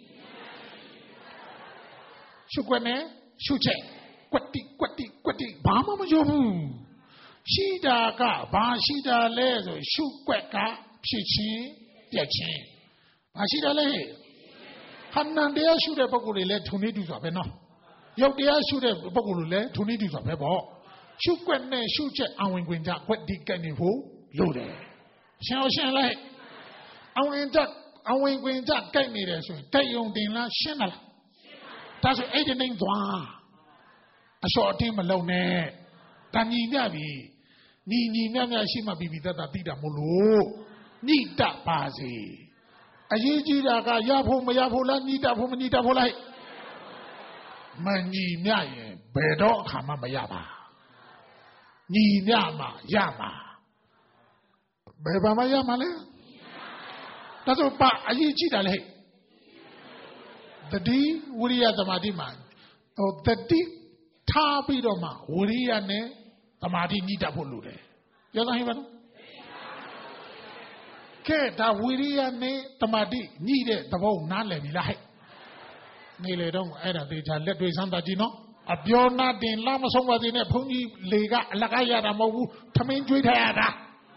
Shukwane, Shuche, Quati, Bama Jobu. Shida ga, Bashida lezo, Shukweka, Chichi, Yachin. Bashida le. Hanan dea shoot a bogule to need to Zabeno. Yodia shoot a bogule to need to Zabebo. Shukwane, Shuche, and when that what did Kenny who? Lode. Shan like. And when that came me there, so take on the Shanala. That's what 8 names are. A short team alone. Tani Navi. Ni Nana Shima Bibi that did a mulu. Need that bazi. A Yijaka Yapo Mayapola, need that woman, need that polite. Mani Naye, Bedo Hamamayaba. Ni Yama. Beba Mayamale? That's what Ayijida. The D, Wuria the Madiman. Oh, the D, Tabidoma, Wuria ne, the Madi Nita Pulude. You know him? Ke, the Wuria ne, the Madi, needed the bone, not let me lie. Nearly don't either they let me Santa Gino. A Biona de Lama somewhere in a pony, Lega, Lagaya, Mogu, Tamin Juida.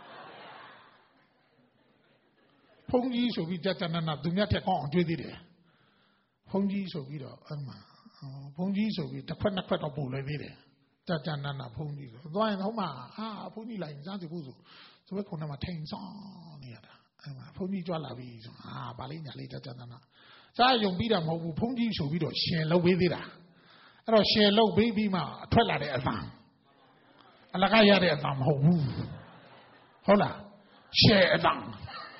Pony should be just another, do not take on with it. Pongi so we do, Pongi so we the Quanaquat of Bull, Tajanana Pongi. Though I know ma, Pony like Zanzibuzo. So we call them a 10 song near Pony Jalavis, Balina later Janana. So I don't beat them over Pongi so we do, share low with it. I don't share low baby ma, 12 at the farm. I like I had a farm, hola, share a farm.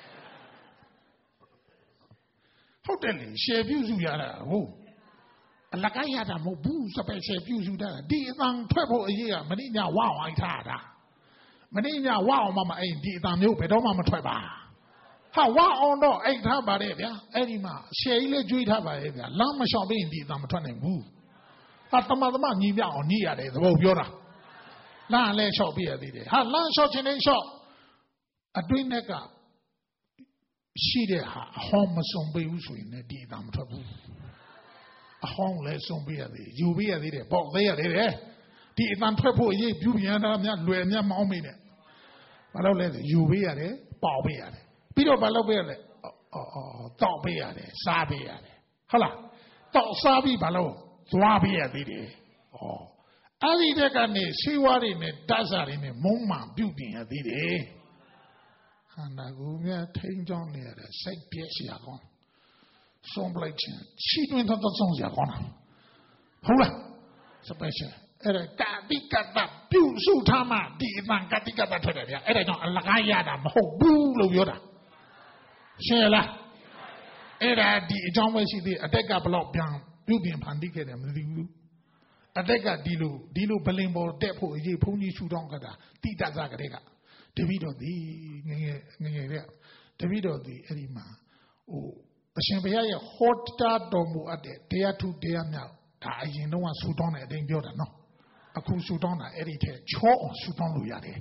How tell you, share views you are. Oh, like I had a mobu, suppose share views you there. Did on 12 a year, Manina wow, I had. Manina wow, Mamma ain't did on you, but don't Mamma Tweba. ဟာဝါအောင်တော့အိတ်ထားပါတယ်ဗျာအဲ့ဒီမှာရှယ်ကြီးလေးကျွေးထားပါရဲ့ဗျာလမ်းမလျှောက်ပြီးရင်ဒီအတန်မထွက်နိုင်ဘူးဟာတမညီပြအောင်ညီရတယ်သဘောပြောတာလမ်းလည်းလျှောက်ပြရသေးတယ်ဟာလမ်းလျှောက်ခြင်းနဲ့လျှောက်အတွင်းနဲ့ကရှိတဲ့ဟာအဟောင်းမစုံပေးဘူးဆိုရင်လည်းဒီအတန်မထွက်ဘူးအဟောင်းလည်းစုံပေးရသေးယူပေးရသေးတယ်ပေါ့သေးရသေးတယ်ဒီအတန်ထွက်ဖို့အရေးပြုပြန်တာများလွယ်များမောင်းမိတယ်ဘာလို့လဲဆိုယူပေးရတယ်ပေါက်ပေးရတယ်ပြီးတော့ဘာလုပ်ပေးရလဲတောက်ပေးရတယ်စားပေးရတယ်ဟုတ်လားတောက်စားပြီးဘာလို့သွားပေးရသေးတယ်အဲ့ဒီတဲ့ကနေရှိဝါးတွေနဲ့တတ်စားတွေနဲ့မုံမှပြုတ်ပြင်ရသေးတယ်ခန္ဓာကိုယ်များထိန်းချောင်းနေရတဲ့စိတ်ပြည့်စရာကောင်းဆုံးပလိုက်ခြင်းရှိတွင်တော့ဆုံးစရာကောင်းတာဟုတ်လား special အဲ့ဒါကာတိကတ္တပြုစုထားမှဒီအမှန်ကာတိကတ္တထွက်တယ်ဗျာအဲ့ဒါကြောင့်အလကားရတာမဟုတ်ဘူးလို့ပြောတာရှင်းလားအဲ့ဒါဒီအကြောင်းပဲရှိသေးအတက်ကဘလောက်ပြန်ပြုပြင်ဖန်တီးခဲ့တယ်မသိဘူးအတက်ကဒီလိုဘလင်ပေါ်တက်ဖို့အရေးဘုန်းကြီးရှူတောင်းကြတာတိတ္တဇကတဲ့ကတပည့်တော်ဒီငငယ်တဲ့တပည့်တော်ဒီအဲ့ဒီမှာအရှင်ဘုရားရဲ့ဟောတာတော်မူအပ်တဲ့တရားထုတရားမြောက်ဒါအရင်တော့ဆူတောင်းတဲ့အတိုင်းပြောတာနော်အခုဆူတောင်းတာအဲ့ဒီထဲချောအောင်ဆူတောင်းလို့ရတယ်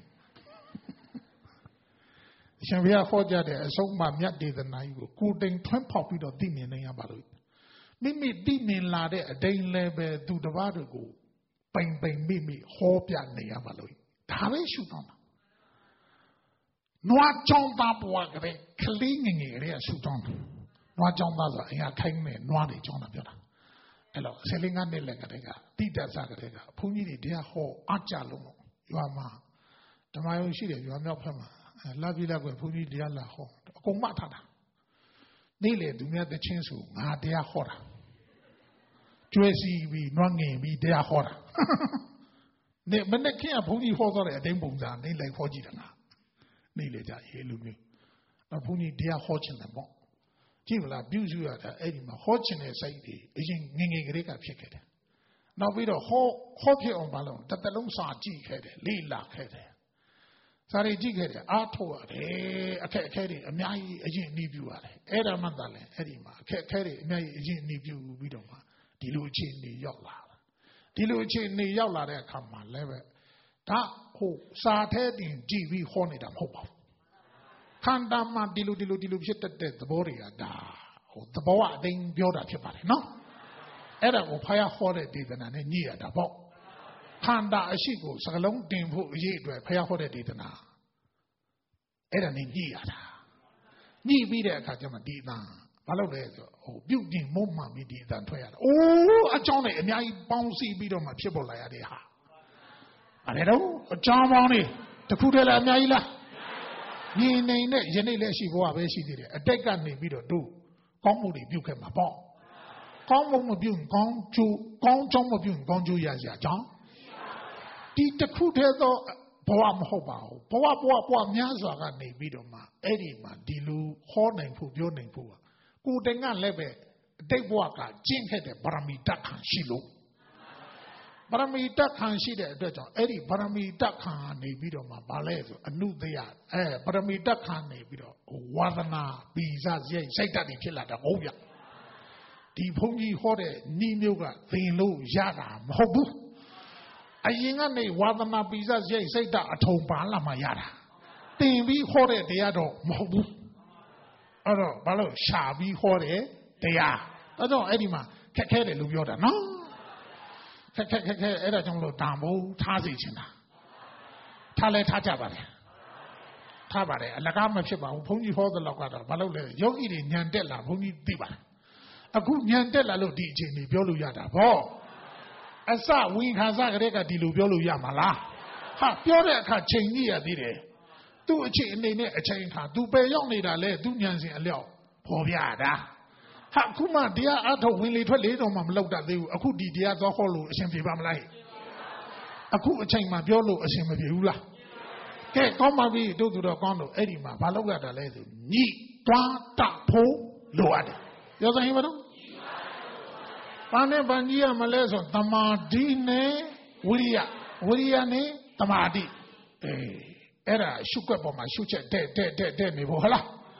အရှင်ဘုရားဟောကြားတဲ့အဆုံးအမမြတ်ဒေသနာကြီးကိုကိုယ်တိုင်ထွန်းဖောက်ပြီးတော့သိမြင်နိုင်ရပါလို့မိမိသိမြင်လာတဲ့အတိုင်းလည်းပဲသူတစ်ပါးတွေကိုပိန်မိဟောပြနေရပါလို့ဒါပဲရှုတောင်းတာနွားကြောင်းသားဘဝကလေးကလေးငယ်ငယ်လေးရှုတောင်းတာနွားကြောင်းသားဆိုအရာခိုင်းနေနွားတွေကြောင်းတာပြောတာအဲ့တော့ဆယ်လင်းကနဲ့လက်ကတည်းကတိတ္တဆကတည်းကဘုန်းကြီးတွေတရားဟောအကြလုံးရွာမှာဓမ္မယုံရှိတယ်ရွာမြောက်ဖက်မှာလာပြီးလာကွယ်ဘုန်းကြီးတရားလာဟောအကုန်မှတ်ထားတာနေ့လေသူများတချင်းဆိုငါတရားဟောတာကျွဲစီပြီးနွားငင်ပြီးတရားဟောတာနေ့မနေ့ကဘုန်းကြီးဟောတော့တဲ့အတိုင်းပုံစံနေ့လိုက်ဟောကြည့်တယ်ငါနေ့လေကြရေးလူမျိုးဘုန်းကြီးတရားဟောချင်တယ်ပေါ့ကြည့်မလားပြုစုရတာအဲ့ဒီမှာဟောချင်တဲ့စိတ်တွေအရင်ငငယ်ကလေးကဖြစ်ခဲ့တယ်နောက်ပြီးတော့ဟောဖြစ်အောင်ဘာလို့တစ်သက်လုံးစာကြည့်ခဲ့တယ်လေ့လာခဲ့တယ်စာရီကြည့်ခဲ့တယ်အားထုတ်ရတယ်အခက်အခဲတွေအများကြီးအရင်နှီးပြူရတယ်အဲ့ဒါမှသာလဲအဲ့ဒီမှာအခက်အခဲတွေအများကြီးအရင်နှီးပြူပြီးတော့မှဒီလိုအခြေအနေရောက်လာတာဒီလိုအခြေအနေရောက်လာတဲ့အခါမှာလည်းပဲဒါစာထဲတင်ကြည့်ပြီးဟောနေတာမဟုတ်ပါဘူးခန္ဓာမှာဒီလိုဖြစ်တတ်တဲ့သဘောတွေကဒါသဘောအတိုင်းပြောတာဖြစ်ပါတယ်နော်အဲ့ဒါကိုဖယားဟောတဲ့ဒေသနာနဲ့ညှိရတာပေါ့ခန္ဓာအရှိကိုစကလုံးတင်ဖို့အရေးအတွက်ဖယားဟောတဲ့ဒေသနာအဲ့ဒါနဲ့ညှိရတာညှိပြီးတဲ့အခါကျမှဒီအတန်ဘာလို့လဲဆိုပြုတ်ပြင်မုံမှပြီးဒီအတန်ထွက်ရတာအိုးအကြောင်းနဲ့အများကြီးပေါင်းစည်းပြီးတော့မှဖြစ်ပေါ်လာရတဲ့ဟာအဲ့ဒါတော့အကြောင်းပေါင်းနေတစ်ခုတည်းလားအများကြီးလားညီနေတဲ့ယနေ့လည်းရှိဘဝပဲရှိသေးတယ်အတက်ကနေပြီးတော့တို့ကောင်းမှုတွေပြုခဲ့မှာပေါ့ကောင်းမှုမပြုရင်ကောင်းကျိုးကောင်းကြောင်းမပြုရင်ကောင်းကျိုးရစရာကြောင်းဒီတစ်ခုတည်းသောဘဝမဟုတ်ပါဘူးဘဝများစွာကနေပြီးတော့မှအဲ့ဒီမှာဒီလိုဟောနိုင်ဖို့ပြောနိုင်ဖို့ကိုယ်တိုင်ကလည်းပဲအတိတ်ဘဝကကျင့်ခဲ့တဲ့ဗရမီတတ်ခံရှိလို့ဗရမီတတ်ခံရှိတဲ့အတွက်ကြောင့်အဲ့ဒီဗရမီတတ်ခံနေပြီးတော့မှဗာလဲဆိုအနုတယဗရမီတတ်ခံနေပြီးတော့ဝါသနာပီဇစိတ်တတ်တွေဖြစ်လာတာဟုတ်ဗျဒီဘုန်းကြီးဟောတဲ့ဤမျိုးကသင်လို့ရတာမဟုတ်ဘူးအရင်ကနေဝါသနာပီဇစိတ်တတ်အထုံပါလာမှရတာသင်ပြီးဟောတဲ့တရားတော့မဟုတ်ဘူးအဲ့တော့ဘာလို့ရှာပြီးဟောတဲ့တရားအဲ့တော့အဲ့ဒီမှာခက်ခဲတယ်လို့ပြောတာနော်ခက်အဲ့ဒါကြောင့်လို့တန်ဖို့ထားစီချင်တာထားလဲထားကြပါလေထားပါတယ်အလကားမဖြစ်ပါဘူးဘုန်းကြီးဟောသလောက်ကတော့ဘာလို့လဲယောဂီတွေညံတက်လာဘုန်းကြီးသိပါတယ်အခုညံတက်လာလို့ဒီအချိန်ကြီးပြောလို့ရတာဗောအစဝိခါစကလေးကဒီလိုပြောလို့ရမှာလားဟာပြောတဲ့အခါချိန်ကြီးရသေးတယ်သူ့အချိန်အနေနဲ့အချိန်ခါသူပဲရောက်နေတာလဲသူညံစင်အလျောက်ပေါ်ပြတာဟာခုမှတရားအထုတ်ဝင်လေထွက်လေတော့မှမလောက်တတ်သေးဘူးအခုဒီတရားသွားဟောလို့အရှင်ပြေပါမလားအခုအချိန်မှပြောလို့အရှင်မပြေဘူးလားကဲကောင်းပါပြီတို့သူတော်ကောင်းတို့အဲ့ဒီမှာဘာလောက်ရတာလဲဆိုညိတွားတဖို့လိုအပ်တယ်ပြောစမ်းဟိမတော့ဘာနဲ့ဗန်ကြီးရမလဲဆိုသမာဓိနဲ့ဝိရိယနဲ့သမာဓိအဲ့ဒါရှုွက်ပေါ်မှာရှုချက်တဲ့နေဖို့ဟုတ်လား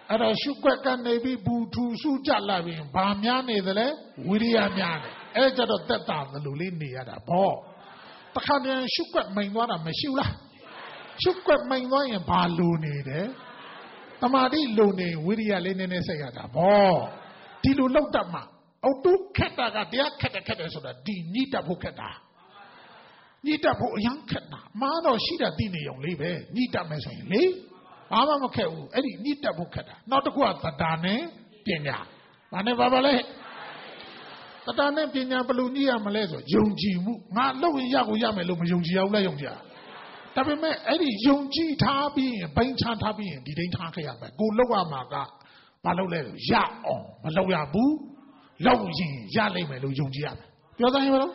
အဲ့တော့ရှုွက်ကနေပြီးဘူထူစုကြလာပြီးဘာများနေသလဲဝိရိယများတယ်အဲ့ကြတော့သက်သာသလိုလေးနေရတာပေါ့တခါတည်းရှုွက်မိန်သွားတာမရှိဘူးလားရှုွက်မိန်သွားရင်ဘာလိုနေတယ်တမာတိလိုနေဝိရိယလေးနည်းနည်းဆက်ရတာပေါ့ဒီလိုလောက်တတ်မှာအောက်တုခက်တာကတရားခက်တယ်ဆိုတာဒီညှိတတ်ဖို့ခက်တာညှိတတ်ဖို့အရင်ခက်တာမားတော့ရှိတာသိနေုံလေးပဲညှိတတ်မယ်ဆိုရင်လေဘာမှမခက်ဘူးအဲ့ဒီညှိတတ်ဖို့ခက်တာနောက်တစ်ခုကသတ္တာနဲ့ပညာဘာနဲ့ဘာလဲသတ္တာနဲ့ပညာဘယ်လိုညှိရမလဲဆိုယုံကြည်မှုငါလုပ်ရင်ရကိုရမယ်လို့မယုံကြည်ရဘူးလားယုံကြည်ဒါပေမဲ့အဲ့ဒီယုံကြည်ထားပြီးရင်ဘိန်းချထားပြီးရင်ဒီတိုင်းထားခဲ့ရမယ်ကိုလောက်ရမှာကဘာလုပ်လဲရအောင်မလုပ်ရဘူးလောက်ရင်ရလိမ့်မယ်လို့ယုံကြည်ရမယ်ပြောသားရင်မလို့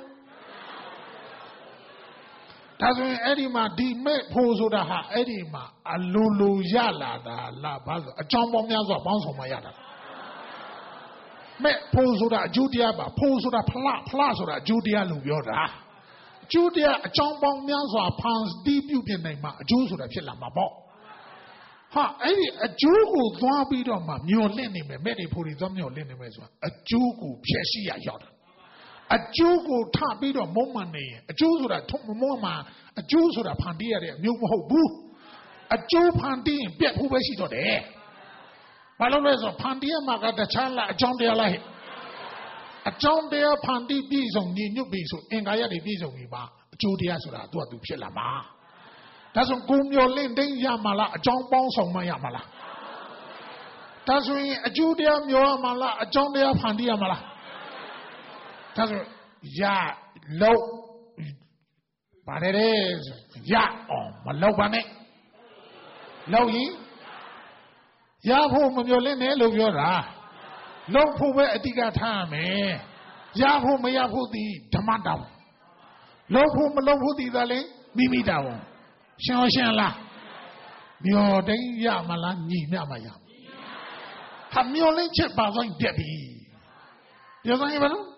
ဒါဆိုရင်အဲ့ဒီမှာဒီမဲ့ဖို့ဆိုတာဟာအဲ့ဒီမှာအလိုလိုရလာတာလားဘာလို့အကြောင်းပေါင်းများစွာပေါင်းစုံမှရတာမဲ့ဖို့ဆိုတာအကျိုးတရားပါဖို့ဆိုတာဖလားဆိုတာအကျိုးတရားလို့ပြောတာအကျိုးတရားအကြောင်းပေါင်းများစွာဖန်တီးပြုပြင်နိုင်မှာအကျိုးဆိုတာဖြစ်လာမှာပေါ့ဟာအဲ့ဒီအကျိုးကိုသွားပြီးတော့မှမျောလင့်နေမယ်မဲ့တွေဖို့တွေသွားမျောလင့်နေမယ်ဆိုတာအကျိုးကိုဖျက်ဆီးရရောက်တာအကျိုးကိုထပြီးတော့မုံမှန်နေရင်အကျိုးဆိုတာထုံမုံမှန်အကျိုးဆိုတာဖန်တီးရတဲ့အမျိုးမဟုတ်ဘူးအကျိုးဖန်တီးရင်ပြက်ဖို့ပဲရှိတော့တယ်ဘာလို့လဲဆိုတော့ဖန်တီးရမှာကတခြားလားအကြောင်းတရားလားဟဲ့အကြောင်းတရားဖန်တီးပြည်စုံညီညွတ်ပြီးဆိုအင်္ဂါရတွေပြည်စုံပြီးပါအကျိုးတရားဆိုတာသူကသူဖြစ်လာမှာဒါဆိုကိုမျောလင့်တိုင်းရမှာလားအကြောင်းပေါင်းဆောင်မှရမှာလားဒါဆိုရင်အကျိုးတရားမျောရမှာလားအကြောင်းတရားဖန်တီးရမှာလားဒါဆိုရလို့ပါတယ်ရအောင်မလောက်ပါနဲ့လောက်ရင်ရဖို့မမျောလင့်နဲ့လို့ပြောတာလောက်ဖို့ပဲအတိကထားရမယ်ရဖို့မရဖို့ဒီဓမ္မတောင်လောက်ဖို့မလောက်ဖို့ဒီသာလဲမိမိတောင်ရှင်းလားမျောတိုင်းရမလားညီမျှမရဟာမျောလင့်ချက်ပါဆိုင်ပြက်ပြီပြောဆိုင်ဘာလို့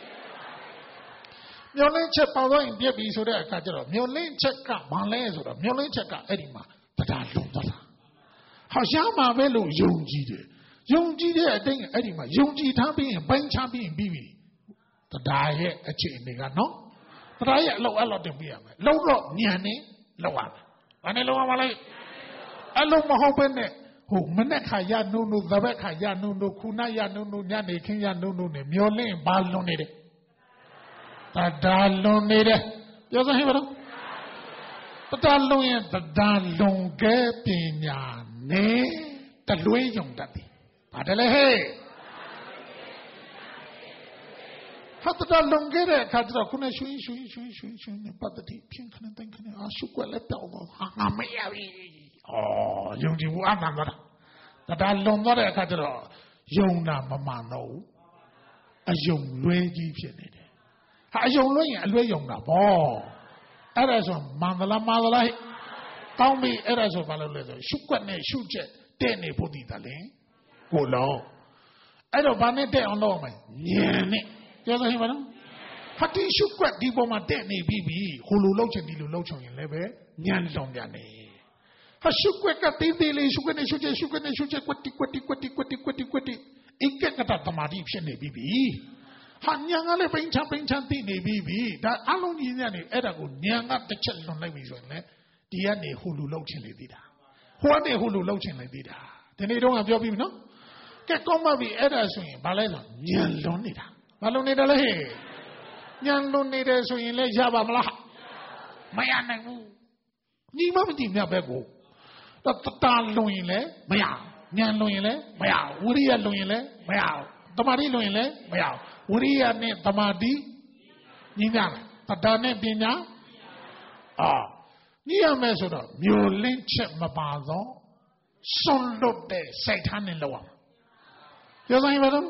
မျောလင့်ချက်ပါဆိုင်ပြက်ပြီဆိုတဲ့အခါကျတော့မျောလင့်ချက်ကဘာလဲဆိုတော့မျောလင့်ချက်ကအဲ့ဒီမှာတရားလုံးသွားတာဟာရှားမှာပဲလို့ယုံကြည်တယ်ယုံကြည်တဲ့အတိုင်းအဲ့ဒီမှာယုံကြည်ထားပြီးရင်ပိုင်းခြားပြီးရင်ပြီးပြီတရားရဲ့အခြေအနေကနော်တရားရဲ့အလောက်အဲ့လောက်တင်ပြရမယ်လောက်တော့ညံနေလောက်ရမယ်ဘာနဲ့လောက်ရမလဲအလုံးမဟုတ်ပဲနဲ့ဟိုမနဲ့ခါရနုံနုံသဘက်ခါရနုံနုံခုနရနုံနုံညနေခင်းရနုံနုံနဲ့မျောလင့်ဘာလွန်နေတယ်တရားလွန်နေတယ်ပြောစမ်းဟဲ့ဘာလို့တရားလွန်ရင်တရားလွန်ခဲ့ပညာနဲ့တလွဲယုံတတ်တယ်ဘာတယ်လဲဟဲ့ဟာတရားလွန်ခဲ့တဲ့အခါကျတော့ခုနရွှင်နဲ့ပတ်သက်ဖြင်းခနဲ့တိုင်းခနဲ့အာရှုွက်လက်ပြောက်တော့ဟာငါမရပြီယုံကြည်မှုအမှန်တော့တရားလွန်သွားတဲ့အခါကျတော့ယုံတာမမှန်တော့ဘူးအယုံလွဲကြီးဖြစ်နေတယ်ဟာအယုံလွဲရင်အလွဲယုံတာပေါ့အဲ့ဒါဆိုမှန်သလားမှားသလားဟဲ့ကောင်းပြီအဲ့ဒါဆိုဘာလို့လဲဆိုရှုွက်နဲ့ရှုချက်တဲ့နေဖို့တည်တယ်လေကိုလုံးအဲ့တော့ဘာနဲ့တဲ့အောင်လုပ်မယ်ဉာဏ်နဲ့ပြောစမ်းဟင်ပါနော်ဟာဒီရှုွက်ဒီပေါ်မှာတဲ့နေပြီးပြီဟိုလိုလှုပ်ချင်ဒီလိုလှုပ်ချင်ရင်လည်းပဲဉာဏ်လွန်ပြန်နေဟာရှုွက်ကသေးသေးလေးရှုွက်နဲ့ရှုချက်ကွက်တီအိကက်ကတတမာတိဖြစ်နေပြီဟာညံကလည်းပိန်ချသိနေပြီဒါအလုံးကြီးညနေအဲ့ဒါကိုညံကတစ်ချက်လွန်လိုက်ပြီဆိုရင်လေဒီကနေဟိုလိုလှုပ်ချင်လေသေးတာဟိုကနေဟိုလိုလှုပ်ချင်လေသေးတာဒီနေ့တော့ပြောပြီးပြီနော်ကဲကောင်းပါပြီအဲ့ဒါဆိုရင်ဘာလဲဆိုညံလွန်နေတာဘာလွန်နေတာလဲဟဲ့ညံလွန်နေတယ်ဆိုရင်လည်းရပါမလားမရနိုင်ဘူးညီမမကြည့်မြတ်ပဲကိုတာလွန်ရင်လည်းမရညံလွန်ရင်လည်းမရဝိရိယလွန်ရင်လည်းမရတမာတိလွန်ရင်လည်းမရဝိရိယနဲ့တမာတိညီညာတတနဲ့ပညာညီရမယ်ဆိုတော့မျိုးလင့်ချက်မပါသောစွန့်လွတ်တဲ့စိတ်ထားနဲ့လောက်အောင်ပြောစမ်းပါတော့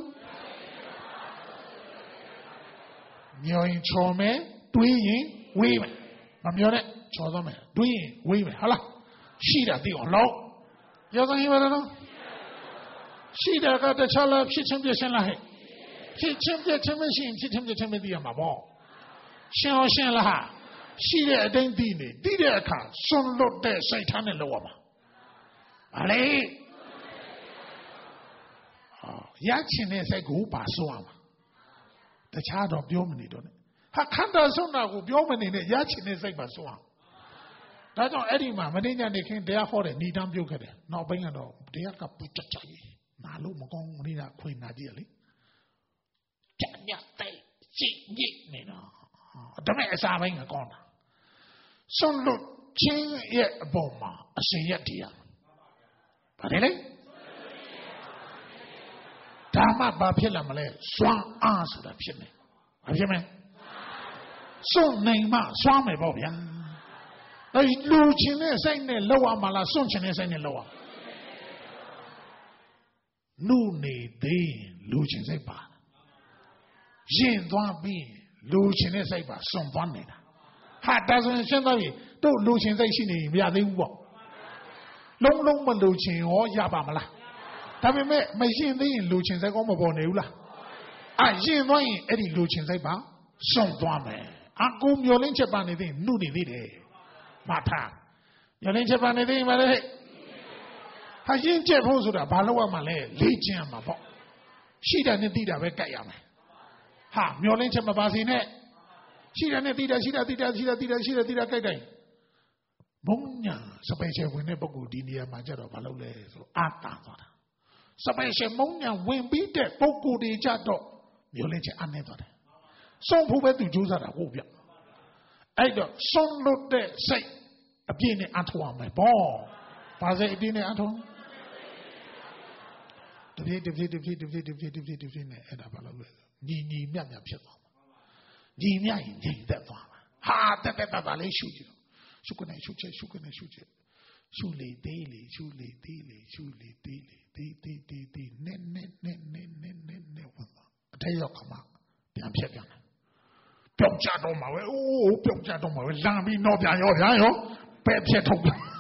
မျိုးရင်ချော်မယ်တွေးရင်ဝေးမယ်မပြောနဲ့ချော်သွားမယ်တွေးရင်ဝေးမယ်ဟုတ်လားရှိတာသိအောင်လောက်ပြောစမ်းပါတော့ရှိတာကတခြားလားဖြစ်ချင်းပြချင်းလားဟဲ့ဖြစ်ချင်းပြချင်းမရှိရင်ဖြစ်ချင်းပြချင်းမသိရမှာပေါ့ရှင်းလားဟာရှိတဲ့အတိုင်းသိနေသိတဲ့အခါစွန့်လွတ်တဲ့စိတ်ထားနဲ့လောက်ရမှာဗါလေ 야친의 세고 바소아마. 대차도 뼈면이도네. 하 칸다 손나고 뼈면이네 야친의 세 바소아. 나도 에리마 마네냐네 킨 대야 허래 니담 뼈게래. 나뱅아도 대야가 뿌짜짜이. 나로 먹ong 우리나 코이나지리. 짠야떼 찌기네나. 어쩌면 에사뱅아 건다. 손로 칭의 보마 아세야디야. 바래래? 다마 바필라말레 수왕 아수다 피네. 바필메? 손네마 수왕메 보비야. 이 루친의 생네 로아 말라 손친의 생네 로아. 누네데 루친 세바. 인도아비 루친의 세바 손반네다. 하다선 현다비 또 루친 세신이 미야데우보. 롱롱만 루친 야바말라. 다음에 매신대인 루친 세고 뭐 보내울라. 인도인 에리 루친 세바 손반메. 아고 묘린 제반이데 누니디데. 마타. 묘린 제반이데 말해. 하신 제보수다 발로와 말해 리치야마 보. 시다네 디다 왜 까야마. 하 묘린 제마 바시네. 시다네 디다 까이다이. 몽냐 스페셜 win의 보고 디니야 맞아도 발로래서 아따서다. 스페셜 몽냐 윈비데 보고 디자도 묘린 제 안내도다. 송푸베 주사다 호비야. 아이도 손롯데 세 아비네 안토와메 보. 바세 아비네 안토. 디비네 에다 발로래. 니니 냠냠ဖြစ်သွားမှာညီမြရင်ညီသက်သွားမှာဟာတက်တက်တာလေးရှုကြည့်ရှုကနေရှုချက်ရှုကနေရှုချက်ရှုလေသေးလေရှုလေသေးလေရှုလေသေးလေသေးနဲ့ဝင်သွားအထက်ရောက်ခါမှပြန်ဖြတ်ပြန်တယ်ပျောက်ကြတော့မှာပဲအိုးပျောက်ကြတော့မှာပဲလမ်းပြီးတော့ပြန်ရောပဲဖြတ်ထုတ်တယ်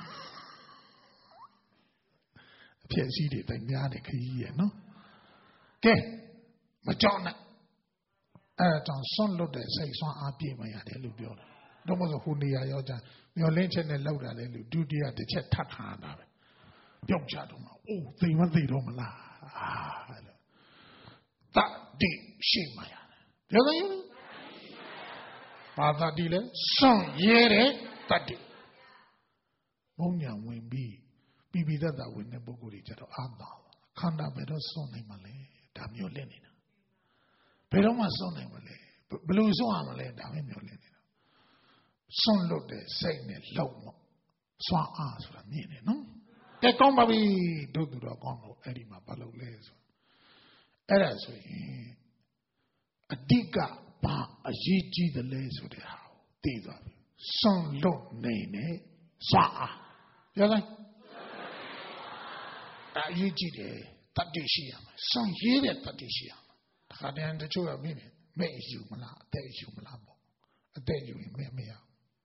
အဖြစ်အစည်းတွေတိုင်များတယ်ခကြီးရဲ့နော်ကဲမကြောက်နဲ့အဲ့ဒါဆွန့်လွတ်တဲ့စိတ်ဆွမ်းအားပြည့်မှရတယ်လို့ပြောတယ်။တော့မဆိုဟိုနေရာရောက်ကြမျောလင်းချက်နဲ့လောက်တာလေလို့ဒုတိယတစ်ချက်ထပ်ခါတာပဲ။ပြုတ်ကြတော့မှအိုးသိမသိတော့မလား။အဲ့လိုတတိရှိမှရတယ်။ပြောတယ်ဘာတတိလဲစွန့်ရဲတဲ့တတိဘုံညာဝင်ပြီးပြီးသက်သာဝင်တဲ့ပုဂ္ဂိုလ်တွေကြတော့အားသာခန္ဓာပဲတော့စွန့်နိုင်မှလဲဒါမျောလင်းနေတာဘယ်တော့မှစွန့်နိုင်မလဲဘယ်လိုစွန့်ရမလဲဒါပဲမျောလင်းနေတာစွန့်လွတ်တဲ့စိတ်နဲ့လုံတော့စွန့်အားဆိုတာမြင်တယ်နော်ကဲကောင်းပါပြီတို့သူတော်ကောင်းလို့အဲ့ဒီမှာဘာလုပ်လဲဆိုအဲ့ဒါဆိုရင်အဓိကဘာအရေးကြီးတယ်လဲဆိုတဲ့ဟာကိုသိသွားပြီစွန့်လွတ်နေနဲ့စွန့်အားပြောလိုက်အရေးကြီးတယ်တတ္တိရှိရမယ်စွန့်ရေးတဲ့တတ္တိရှိရမယ်ဒါကတည်းကတချို့ကမိမယ်မဲ့ယူမလားအသက်ယူမလားပေါ့အသက်ယူရင်မဲ့မရ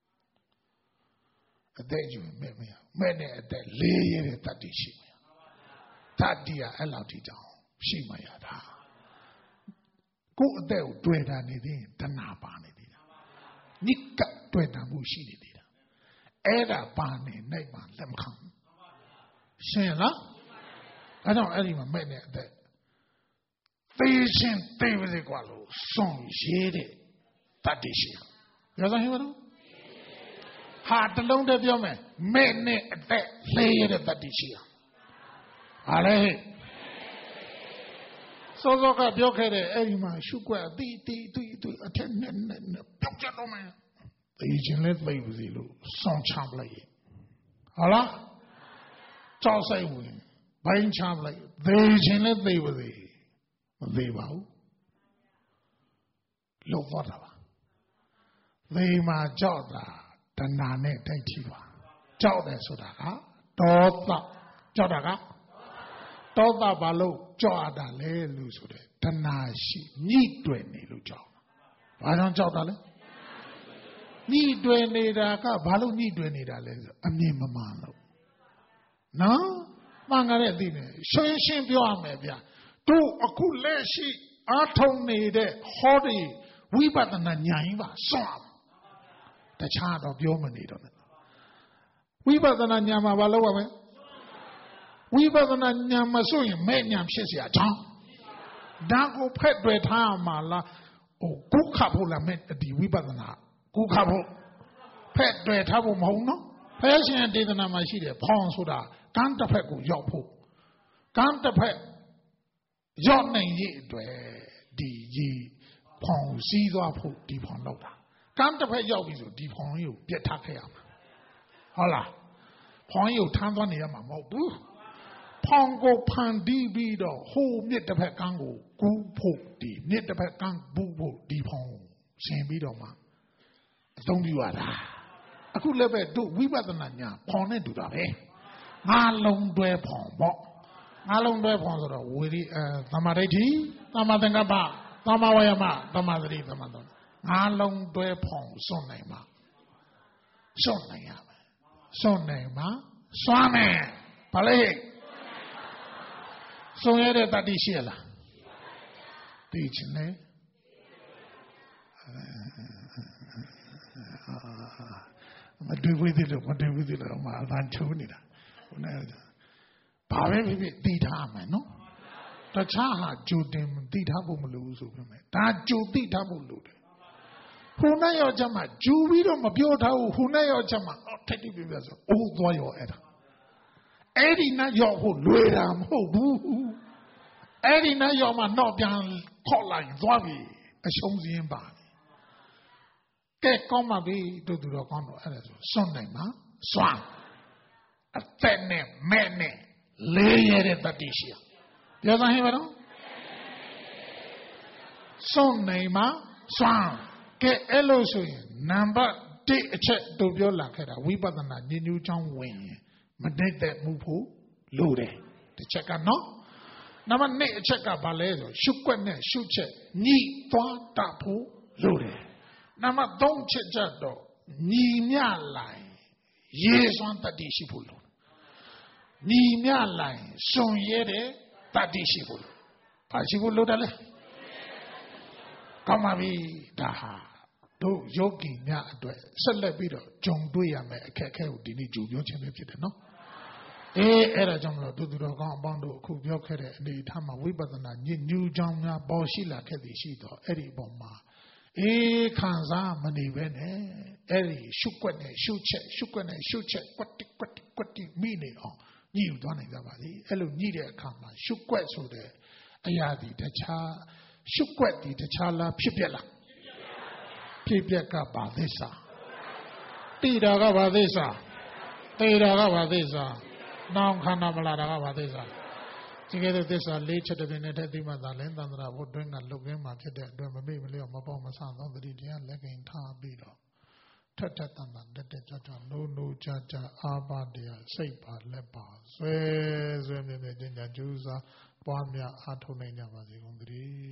အသက်ယူရင်မဲ့မရမဲ့နဲ့အသက်လေးရတဲ့တတ္တိရှိမယ်တတ္တိကအဲ့လောက်ထိတောင်ရှိမှရတာကိုယ်အသက်ကိုတွေ့တာနေသေးရင်တဏှာပါနေသေးတာနိကတွေ့တာမှုရှိနေသေးတာအဲ့ဒါပါနေနိုင်မှလက်မခံရှင်းလားအဲကြောင့်အဲ့ဒီမှာမဲ့နဲ့အသက်သေရှင်သေပါစေကွာလို့စွန့်ရေးတဲ့တတ္တိရှိပြောစမ်းဟိမလို့ဟာတလုံးတည်းပြောမယ်မဲ့နဲ့အသက်လေးရတဲ့တတ္တိရှိဟာလေစောစောကပြောခဲ့တဲ့အဲ့ဒီမှာရှုွက်အတိအထက်နဲ့ပြုတ်ကြတော့မယ်သေရှင်လည်းသိပါစေလို့စွန့်ချပလိုက်ရဲ့ဟုတ်လားကြောက်ဆိုင်ဝင်ဘိုင်းချပလိုက်သေရှင်လည်းသိပါစေမသေးပါဘူးလောက်သွားတာပါသေမှာကြောက်တာတဏှာနဲ့တိုက်ထိပါကြောက်တယ်ဆိုတာကဒေါသကြောက်တာကဒေါသဘာလို့ကြောက်ရတာလဲလို့ဆိုတဲ့တဏှာရှိညှိတွယ်နေလို့ကြောက်ဘာကြောင့်ကြောက်တာလဲညှိတွယ်နေတာကဘာလို့ညှိတွယ်နေတာလဲဆိုအမြင်မမှန်လို့နော်မှန်ကြတဲ့အသိနဲ့ရှင်းပြောရမယ်ဗျာတို့အခုလက်ရှိအားထုတ်နေတဲ့ဟောဒီဝိပဿနာဉာဏ်ကြီးပါစွန့်တခြားတော့ပြောမနေတော့နဲ့ဝိပဿနာဉာဏ်မှာဘာလုပ်ရမလဲဝိပဿနာဉာဏ်မစွန့်ရင်မဲ့ဉာဏ်ဖြစ်เสียကြောင်းဒါကိုဖက်တွေ့ထားမှာလားဟိုကုခဖို့လားမဲ့ဒီဝိပဿနာကုခဖို့ဖက်တွေ့ထားဖို့မဟုတ်နော်ဖះရှင်ဒေသနာမှာရှိတယ်ဖောင်းဆိုတာကမ်းတစ်ဖက်ကိုရောက်ဖို့ကမ်းတစ်ဖက်ရောက်နိုင်ရဲ့အတွက်ဒီရေဖောင်းစည်းသွားဖို့ဒီဖောင်းလောက်တာကမ်းတစ်ဖက်ရောက်ပြီဆိုဒီဖောင်းကြီးကိုပြတ်ထားခဲ့ရမှာဟုတ်လားဖောင်းကြီးကိုထမ်းသွားနေရမှာမဟုတ်ဘူးဖောင်းကိုဖန်တီးပြီးတော့ဟိုမြစ်တစ်ဖက်ကမ်းကိုကူးဖို့ဒီမြစ်တစ်ဖက်ကမ်းဘူးဖို့ဒီဖောင်းဆင်ပြီးတော့မှအသုံးပြုရတာအခုလည်းပဲတို့ဝိပဿနာညာဖောင်းနဲ့တူတာပဲငါလုံးတွဲဖောင်းပေါ့ငါလုံးတွဲဖောင်းဆိုတော့ဝိရိသမာဓိဋ္ဌိသမာသင်္ကပ္ပသမာဝါယမသမာသတိသမာသောငါလုံးတွဲဖောင်းစွန့်နိုင်မှာစွန့်နိုင်ရမယ်စွန့်နိုင်မှာစွမ်းမယ်ဗလဲစွန့်ရတဲ့တတိရှိရလားသိချင်လေမတွေ့ဘူးသေးလို့မတွေ့ဘူးသေးလို့မအတန်ချိုးနေတာခုနကဘာပဲဖြစ်ဖြစ်သိထားမယ်နော်တခြားဟာကြိုတင်သိထားဖို့မလိုဘူးဆိုပြင်မယ်ဒါကြိုသိထားဖို့လိုတယ်ခုနရောချက်မှဂျူပြီးတော့မပြောထားဘူးခုနရောချက်မှထိုက်တိပြပြဆိုအိုးသွားရောအဲ့ဒါအဲ့ဒီနဲ့ရောဖို့လွယ်တာမဟုတ်ဘူးအဲ့ဒီနဲ့ရောမှတော့ပြန်ခေါက်လိုက်သွားပြီအရှုံးစင်းပါကဲကောင်းပါပြီတို့သူတော်ကောင်းတော့အဲ့ဒါဆိုစွန့်နိုင်မှာစွမ်းအသက်နဲ့မဲ့နဲ့လေးရတဲ့တတိရှိပြောသားဟင်ပါတော့စွန့်နိုင်မှာစွမ်းကဲအဲ့လိုဆိုရင်နံပါတ်1အချက်တို့ပြောလာခဲ့တာဝိပဿနာဉာဏ်ညူးချောင်းဝင်မတည့်တဲ့မှုဖို့လို့တယ်တစ်ချက်ကနော်နံပါတ်2အချက်ကဘာလဲဆိုရှုွက်နဲ့ရှုချက်ညှိသွားတတ်ဖို့လို့တယ်နံပါတ်3ချက်ချက်တော့ညီမျှလိုက်ရေစွမ်းတတိရှိဖို့လို့ညီမျှလိုက်စွန်ရဲတဲ့တတိရှိဖို့လို့ဘာရှိဖို့လို့တယ်လဲကောင်းပါပြီဒါဟာတို့ယောဂီများအတွက်ဆက်လက်ပြီးတော့ကြုံတွေ့ရမယ်အခက်အခဲကိုဒီနေ့ကြိုပြောခြင်းပဲဖြစ်တယ်နော်အဲ့ဒါကြောင့်မလို့သူတော်ကောင်းအပေါင်းတို့အခုပြောခဲ့တဲ့အနေအထားမှာဝိပဿနာညဉ့်ညူးကြောင်းများပေါ်ရှိလာခဲ့သည်ရှိတော့အဲ့ဒီအပေါ်မှာခံစားမနေပဲနဲ့အဲ့ဒီရှုွက်နဲ့ရှုချက်ရှုွက်နဲ့ရှုချက်ကွတ်တိမိနေအောင်ညှိယူသွားနိုင်ကြပါစေအဲ့လိုညှိတဲ့အခါမှာရှုွက်ဆိုတဲ့အရာဒီတခြားရှုွက်ဒီတခြားလားဖြစ်ပြက်လားဖြစ်ပြက်ကဘာသစ္စာတိတာကဘာသစ္စာတေတာကဘာသစ္စာနောင်ခန္ဓာမလာတာကဘာသစ္စာဒီကဲတဲ့သစ္စာ၄ချက်တည်းနဲ့တည်းသိမှသာလဲသန္တရာဘုတွင်းကလုတ်ကင်းမှာဖြစ်တဲ့အတွက်မမေ့မလျော့မပေါ့မဆသောတတိတရားလက်ကင်ထားပြီးတော့ထက်တန်တန်တက်ကြွနိုးကြအာဘတရားစိတ်ပါလက်ပါဆွဲမြဲမြဲကျင့်ကြကြိုးစားပွားများအားထုတ်နိုင်ကြပါစေကုန်သတည်း